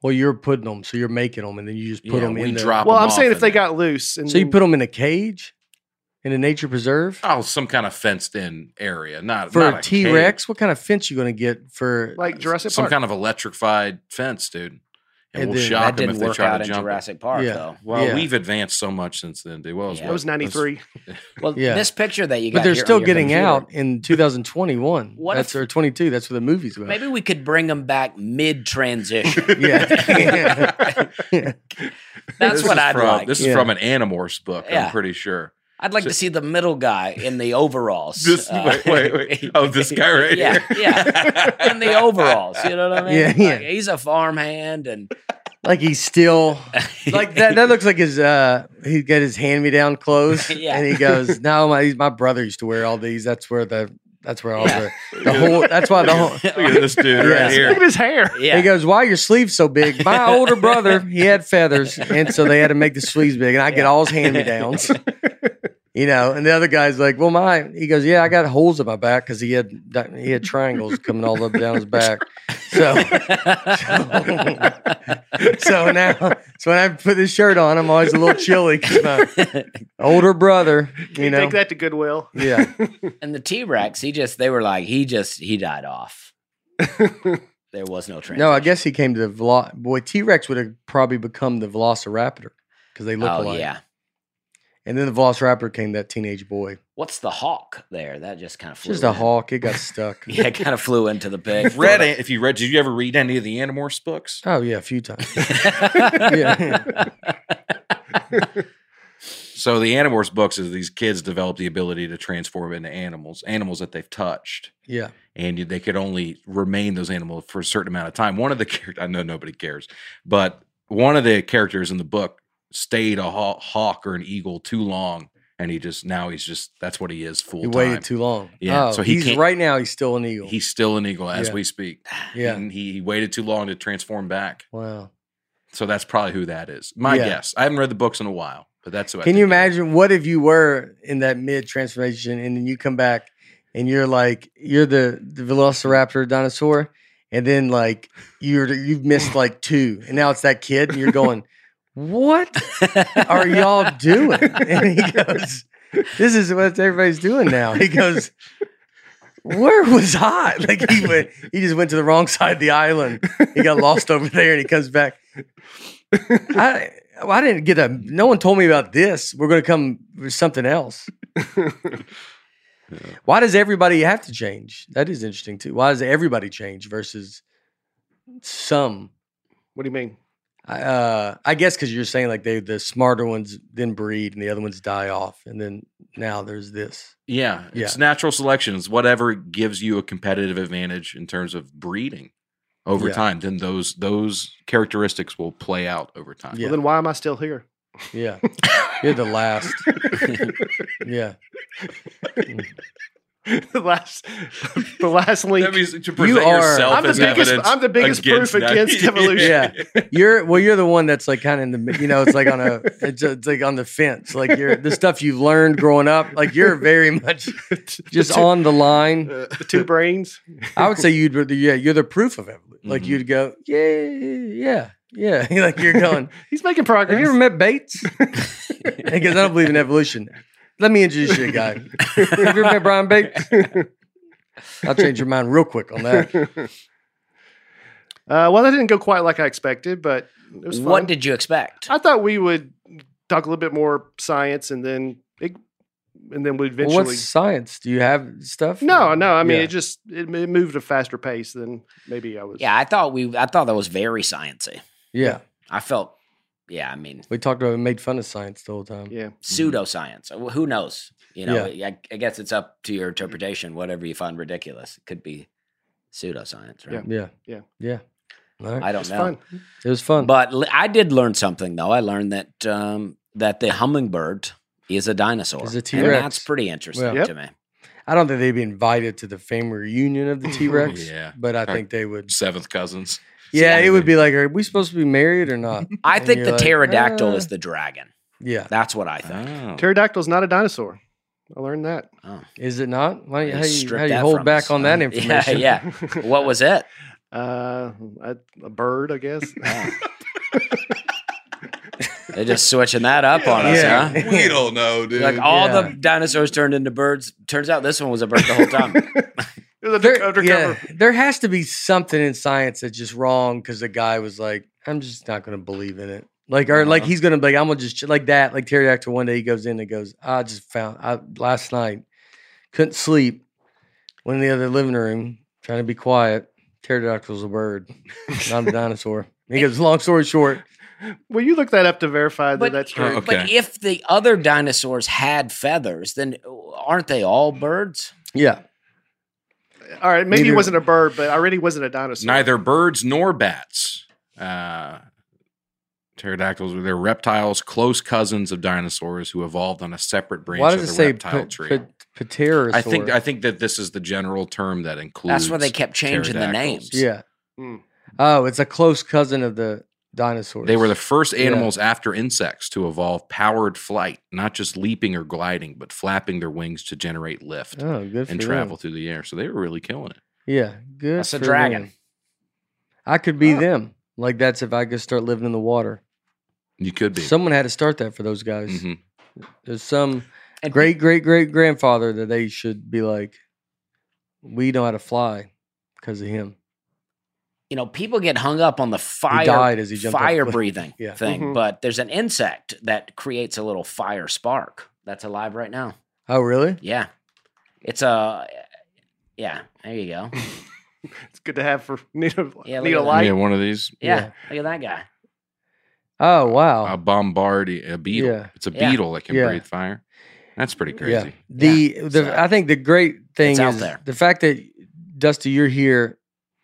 Well, you're putting them, so you're making them, and then you just put Yeah, them we in the. drop Well, them I'm saying off if they in there. got loose, and So you then- put them in a cage, in a nature preserve Oh, some kind of fenced-in area, not for not a a T Rex. What kind of fence you going to get for? like Jurassic some Park. kind of electrified fence, dude. And, And we'll then- shock That them if didn't they work try out to in jump. it. Jurassic Park, Yeah. though. Well, Yeah. we've advanced so much since then, dude. What was Yeah. That was ninety-three. Well, Yeah. this picture that you got But they're here on still your getting computer, out in two thousand twenty-one. What That's if- or twenty-two. That's where the movies were. Maybe we could bring them back mid-transition. Yeah. That's This what is I'd from, like. This is Yeah. from an Animorphs book, Yeah. I'm pretty sure. I'd like to see the middle guy in the overalls. This, wait, wait, wait. Oh, this guy right yeah, here. yeah, in the overalls. You know what I mean? Yeah, yeah. Like, he's a farmhand, and Like he's still like that. That looks like his. uh He got his hand me down clothes, Yeah. and he goes, "No, my he's, my brother used to wear all these. That's where the. That's where all Yeah. the the whole. That's why the whole." Look at this dude Yeah. right Look here. at his hair. yeah, He goes, "Why are your sleeves so big?" My older brother, he had feathers, and so they had to make the sleeves big, and I get all his hand me downs. You know, and the other guy's like, "Well, my," he goes, "Yeah, I got holes in my back because he had he had triangles coming all up down his back." So, so, so now, so when I put this shirt on, I'm always a little chilly because my older brother, you You know, take that to Goodwill. yeah, and the T Rex, he just they were like, he just he died off. There was no transition. no, I guess he came to the Velo- boy T Rex would have probably become the Velociraptor because they look Oh alike. yeah. And then the Velociraptor came that teenage boy. What's the hawk there? That just kind of flew Just a in. hawk. It got stuck. Yeah, it kind of flew into the pig. Read it. If you read, did you ever read any of the Animorphs books? Oh yeah, a few times. Yeah. So the Animorphs books is these kids develop the ability to transform into animals, animals that they've touched. Yeah. And you- they could only remain those animals for a certain amount of time. One of the characters, I know nobody cares, but one of the characters in the book stayed a haw- hawk or an eagle too long, and he just now he's just that's what he is full He time. waited too long. Yeah, Oh, so he he's can't- right now. He's still an eagle. He's still an eagle as Yeah. we speak. Yeah. and he, he waited too long to transform back. Wow. So that's probably who that is. My Yeah. guess. I haven't read the books in a while, but that's who I Can you think it is. imagine what if you were in that mid transformation and then you come back and you're like you're the, the Velociraptor dinosaur, and then like you're you've missed like two, and now it's that kid, and you're going, "What are y'all doing?" And he goes, "This is what everybody's doing now." He goes, "Where was I?" Like he went, he just went to the wrong side of the island. He got lost over there, and he comes back. I well, I didn't get a. No one told me about this. We're going to come with something else. Why does everybody have to change? That is interesting too. Why does everybody change versus some? What do you mean? Uh, I guess because you're saying like they the smarter ones then breed and the other ones die off, and then now there's this. Yeah, it's Yeah. natural selection. It's whatever gives you a competitive advantage in terms of breeding over Yeah. time. Then those those characteristics will play out over time. Yeah. Well, then why am I still here? Yeah, you're the last. Yeah, the last, the last link. That means to present are- yourself I'm the as biggest- evidence. I'm the biggest proof that. against evolution. yeah. You're well. You're the one that's like kind of in the. You know, it's like on a. It's, it's like on the fence. Like you're the stuff you've learned growing up. Like you're very much just the two, on the line. the two brains. I would say you'd. Yeah, you're the proof of it. Like Mhm. you'd go, yeah, yeah, yeah. Like you're going. He's making progress. Have you ever met Bates? Because I don't believe in evolution. Let me introduce you to a guy. Have you ever met Brian Bates? I'll change your mind real quick on that. Uh, well, that didn't go quite like I expected, but it was fun. What did you expect? I thought we would talk a little bit more science, and then it, and then we'd Well, eventually. what's science? Do you have stuff? no, no. I mean, Yeah. it just it, it moved at a faster pace than maybe I was. Yeah, I thought we I thought that was very sciencey. Yeah. I felt yeah, I mean We talked about, we made fun of science the whole time. yeah. pseudoscience. Uh, Who knows? You know, Yeah. I, I guess it's up to your interpretation. Whatever you find ridiculous, it could be pseudoscience, right? Yeah. Yeah. Yeah. All right. I don't It's know. fun. It was fun. But li- I did learn something though. I learned that um, that the hummingbird is a dinosaur. Is a And T-Rex. that's pretty interesting Well- Yep. to me. I don't think they'd be invited to the family reunion of the T Rex. Yeah. But I Or think they would. Seventh cousins. Yeah, See, it would be like, are we supposed to be married or not? I And think you're the like, pterodactyl "Uh." is the dragon. Yeah. That's what I think. Oh. Pterodactyl's not a dinosaur. I learned that. Oh. Is it not? Why, They how you, stripped how you that hold from back us. on that Uh, information? Yeah, yeah. What was it? Uh, a, a bird, I guess. They're just switching that up on us, Yeah. huh? We don't know, dude. Like all Yeah. the dinosaurs turned into birds. Turns out this one was a bird the whole time. It was There, undercover. yeah, there has to be something in science that's just wrong because the guy was like, I'm just not going to believe in it. Like, or like Uh-huh. he's going to be like, I'm going to just, ch- like that. Like Pterodactyl one day he goes in and goes, I just found, I last night couldn't sleep. Went in the other living room trying to be quiet. Pterodactyl's a bird, not a dinosaur. He goes, long story short, Will you look that up to verify that But- that's true? Oh, okay. But if the other dinosaurs had feathers, then aren't they all birds? yeah. All right, maybe he Neither- wasn't a bird, but already wasn't a dinosaur. Neither birds nor bats. Uh, pterodactyls, they're reptiles, close cousins of dinosaurs who evolved on a separate branch Why of does the it say reptile p- tree. p- pterosaur? I think I think that this is the general term that includes. That's why they kept changing the names. pterodactyls. Yeah. Hmm. Oh, it's a close cousin of the dinosaurs. They were the first Yeah. animals after insects to evolve powered flight, not just leaping or gliding, but flapping their wings to generate lift Oh, good for and them. travel through the air. So they were really killing it. Yeah, good. That's a for dragon. them. I could be Oh. them. Like that's if I could start living in the water. You could be. Someone had to start that for those guys. Mhm. There's some And great great great grandfather that they should be like, we know how to fly because of him. You know, people get hung up on the fire, died as he jumped off fire the- breathing Yeah. thing, Mhm. but there's an insect that creates a little fire spark that's alive right now. Oh, really? Yeah, it's a yeah. There you go. It's good to have for need a, Yeah, look need at a that. light. Yeah, one of these. Yeah, look at that guy. Oh, wow. A bombard, a beetle. Yeah. It's a Yeah. beetle that can Yeah. breathe fire. That's pretty crazy. Yeah. The the So, I think the great thing it's out is there. the fact that Dusty, you're here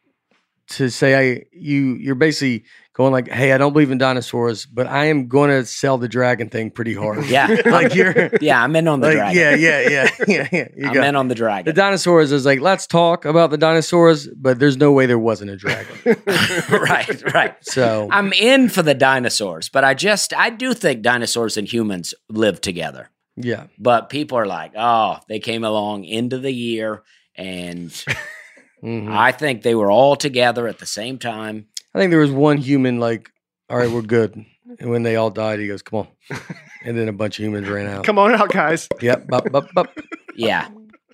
to say I you you're basically going like, hey, I don't believe in dinosaurs, but I am going to sell the dragon thing pretty hard. Yeah, like you're yeah. I'm in on the like dragon. yeah yeah yeah yeah yeah. You I'm got- in on the the dragon. dinosaurs is like, let's talk about the dinosaurs, but there's no way there wasn't a dragon. right, right. So I'm in for the dinosaurs, but I just I do think dinosaurs and humans live together. yeah. But people are like, oh, they came along into the year, and Mhm. I think they were all together at the same time. I think there was one human like, all right, we're good. And when they all died, he goes, come on. And then a bunch of humans ran out. Come on out, guys. Yep. Bup, bup, bup. Yeah,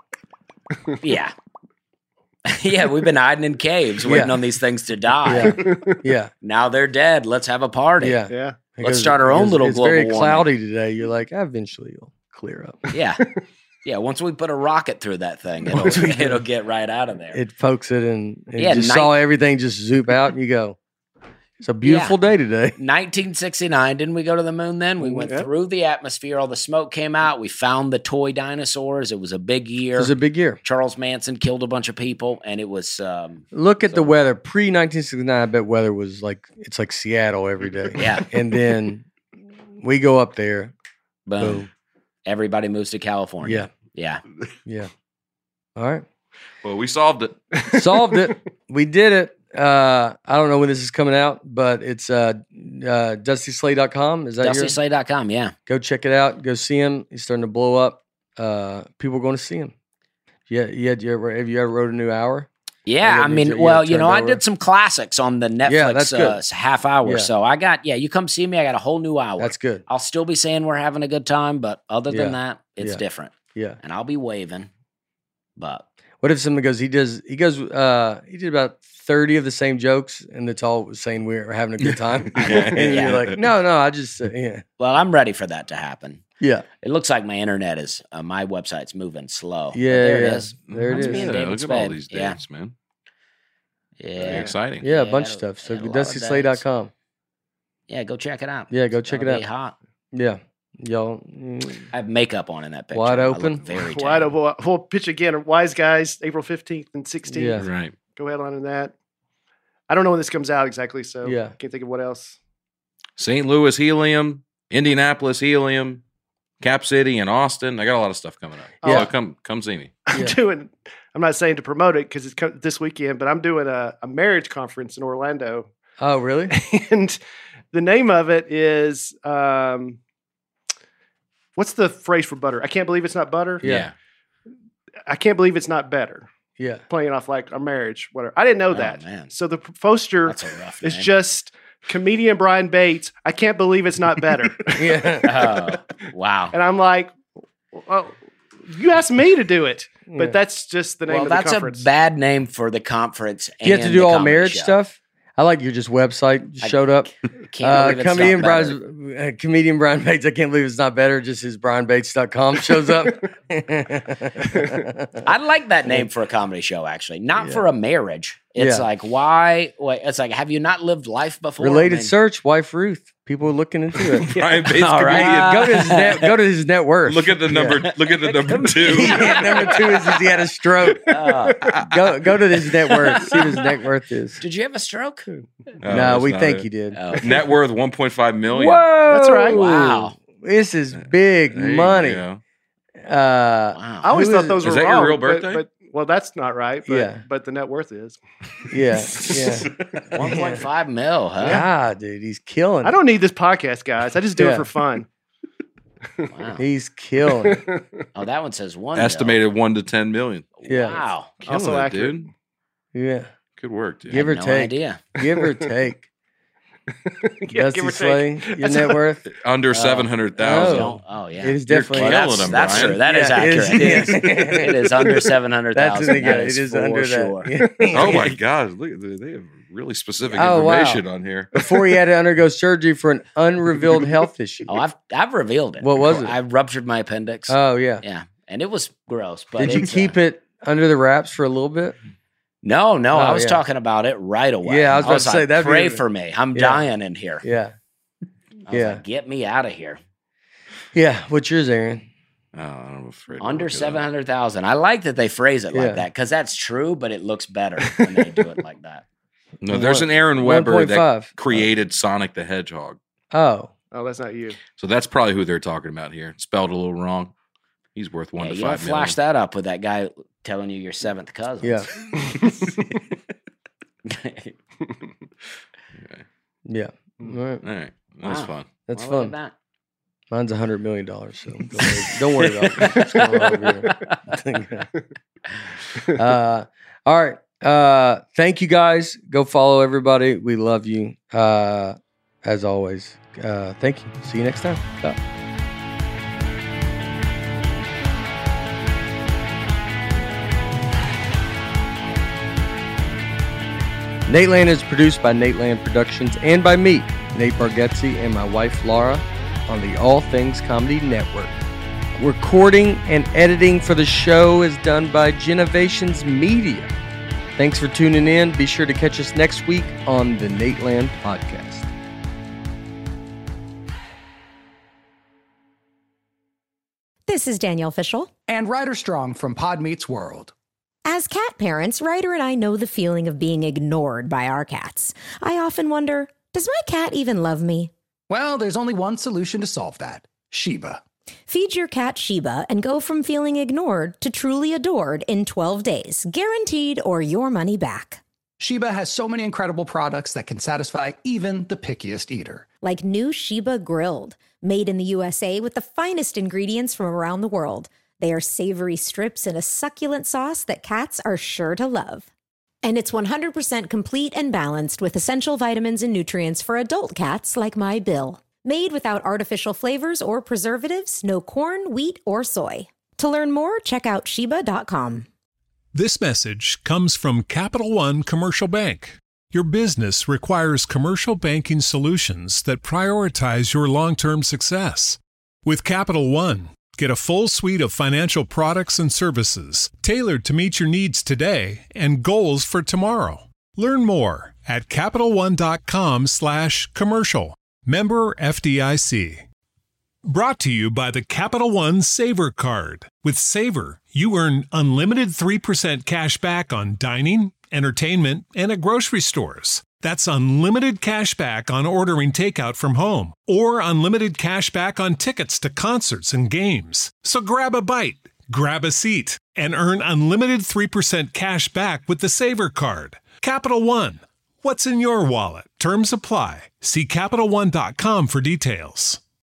yeah, yeah. We've been hiding in caves, waiting Yeah. on these things to die. Yeah. Yeah. Now they're dead. Let's have a party. Yeah. Yeah. Because- start our own because little It's very global cloudy today. You're like, eventually it'll clear up. yeah, yeah. Once we put a rocket through that thing, it'll, Once we- it'll get right out of there. It pokes it and, and Yeah, you just night- saw everything just zoop out and you go, it's a beautiful day today. nineteen sixty-nine, didn't we go to the moon then? We went Yep. through the atmosphere, all the smoke came out. We found the toy dinosaurs. It was a big It year. was a big year. Charles Manson killed a bunch of people, and it was, um, Look at the So- weather. Pre nineteen sixty-nine, I bet weather was like, it's like Seattle every day. yeah, And then we go up there. boom. Boom. Everybody moves to California. Yeah. Yeah. Yeah. All right. Well, we solved it. Solved it. We did it. Uh, I don't know when this is coming out, but it's uh, uh, dusty slay dot com. Is that your? dusty slay dot com, yeah. Go check it out. Go see him. He's starting to blow up. Uh, people are going to see him. Yeah, yeah. You ever have you ever wrote a new hour? Yeah, Yeah, I you mean, ju- you well, got you know, turned I over. did some classics on the Yeah, that's Netflix good. uh, half hour. Yeah. So I got, yeah, you come see me. I got a whole new hour. That's good. I'll still be saying we're having a good time, but other than Yeah. that, it's Yeah. different. Yeah. And I'll be waving. But What if someone goes? He does. He goes. Uh, he did about thirty of the same jokes, and it's all saying we're having a good time. and Yeah. you're like, no, no. I just uh, yeah, well, I'm ready for that to happen. yeah, It looks like my internet is uh, my website's moving slow. But yeah. there yeah. it is. There it Must is. be in Yeah, David look at all Spade. these Yeah. dates, man. Very Yeah, exciting. Yeah, a Yeah, bunch of yeah, stuff. So yeah, a lot of dusty slay dot com. yeah. Go check it out. Yeah, go It's check it gonna out. be hot. Yeah, y'all. mm, I have makeup on in that picture. Wide I look open? very Wide tan. open. We'll, we'll pitch again. Wise Guys, April fifteenth and sixteenth. Yeah. Right. Go ahead on in that. I don't know when this comes out exactly, so Yeah. can't think of what else. Saint Louis Helium, Indianapolis Helium, Cap City, and Austin. I got a lot of stuff coming up. Yeah. So come come see me. I'm Yeah. doing. I'm not saying to promote it because it's co- this weekend, but I'm doing a, a marriage conference in Orlando, Oh, really? and the name of it is um, what's the phrase for butter? I can't believe it's not butter. Yeah. I can't believe it's not better. Yeah. playing off like our marriage, whatever. I didn't know Oh, that. man. So the poster That's a rough is name. just comedian Brian Bates. I can't believe it's not better. Yeah. Oh, wow. And I'm like, well, you asked me to do it, but Yeah. that's just the name Well, of the that's a conference. bad name for the conference. You have to and do the all comedy marriage show. stuff. I like your just website I showed up. Can't Uh, believe it's comedian not better. Brian, uh, comedian Brian Bates. I can't believe it's not better. Just his brian bates dot com shows up. I like that name for a comedy show, actually. Not Yeah. for a marriage. It's Yeah. like, why? Wait, it's like, have you not lived life before? Related I mean, search, wife Ruth. People are looking into it. Brian Bates All right, comedian. go to his net. Go to his net worth. Look at the number. Look at the number two. Yeah, number two is, is he had a stroke. uh, Go go to his net worth. See what his net worth is. did you have a stroke? Oh, no, that's we not think it. you did. Oh, Net worth one point five million. Whoa, That's right. Wow. This is big There you money. go. Uh, wow. I always Who thought is- those were Is that your wrong, real but- birthday? But, well, that's not right. But, Yeah. but the net worth is. yeah, yeah. one point five mil, huh? God, dude, he's killing. I it. don't need this podcast, guys. I just do Yeah. it for fun. Wow. He's killing. it. Oh, that one says one. mil. Estimated one to ten million. Yeah. Wow. Killing Also it, accurate. dude. Yeah, Good work, dude. Give or no take. idea. give or take. Yeah, Dusty give or Slay, take. your That's net a- worth. Under seven hundred thousand. Oh. Oh, yeah. It is You're definitely. killing that's him, that's Brian. true. That is Yeah, it is. accurate. It is. It is under seven hundred That's thousand. the That guy. It is is for under sure. that. Oh my gosh, look at the- they have really specific Oh, wow. information on here. Before he had to undergo surgery for an unrevealed health issue. Oh, I've I've revealed it. What was it? I ruptured my appendix. Oh yeah. yeah, and it was gross. But Did you it's, keep uh, it under the wraps for a little bit? No, no. Oh, I was yeah. talking about it right away. Yeah, I was about to say, like, that'd be pray a- for me. I'm Yeah. dying in here. Yeah. I was Yeah. like, get me out of here. Yeah. What's yours, Aaron? Oh, I'm afraid. to Under look it up. seven hundred thousand. I like that they phrase it Yeah. like that because that's true, but it looks better when they do it like that. No, there's an Aaron one Weber point that five. created Sonic the Hedgehog. Oh. Oh, that's not you. So that's probably who they're talking about here. Spelled a little wrong. He's worth one Yeah, to you don't five million. flash that up with that guy telling you your seventh cousin. Yeah. Yeah. All right. All right, that's Wow. fun. That's Well, look fun. at Mine's a hundred million dollars. So don't worry, don't worry about what's going on over here. uh, all right. Uh, thank you guys. Go follow everybody. We love you. Uh, as always. Uh, thank you. See you next time. Bye. Nate Land is produced by Nate Land Productions and by me, Nate Bargatze, and my wife Laura on the All Things Comedy Network. Recording and editing for the show is done by Genovations Media. Thanks for tuning in. Be sure to catch us next week on the Nate Land Podcast. This is Danielle Fishel. And Ryder Strong from Pod Meets World. As cat parents, Ryder and I know the feeling of being ignored by our cats. I often wonder, does my cat even love me? Well, there's only one solution to solve that. Sheba. Feed your cat Sheba and go from feeling ignored to truly adored in twelve days, guaranteed or your money back. Sheba has so many incredible products that can satisfy even the pickiest eater. Like new Sheba Grilled, made in the U S A with the finest ingredients from around the world. They are savory strips in a succulent sauce that cats are sure to love. And it's one hundred percent complete and balanced with essential vitamins and nutrients for adult cats like my Bill. Made without artificial flavors or preservatives, no corn, wheat, or soy. To learn more, check out Sheba dot com. This message comes from Capital One Commercial Bank. Your business requires commercial banking solutions that prioritize your long-term success. With Capital One, get a full suite of financial products and services tailored to meet your needs today and goals for tomorrow. Learn more at Capital One dot com slash commercial. Member F D I C. Brought to you by the Capital One Saver Card. With Saver, you earn unlimited three percent cash back on dining, entertainment, and at grocery stores. That's unlimited cash back on ordering takeout from home, or unlimited cash back on tickets to concerts and games. So grab a bite, grab a seat, and earn unlimited three percent cash back with the Saver Card. Capital One. What's in your wallet? Terms apply. See Capital One dot com for details.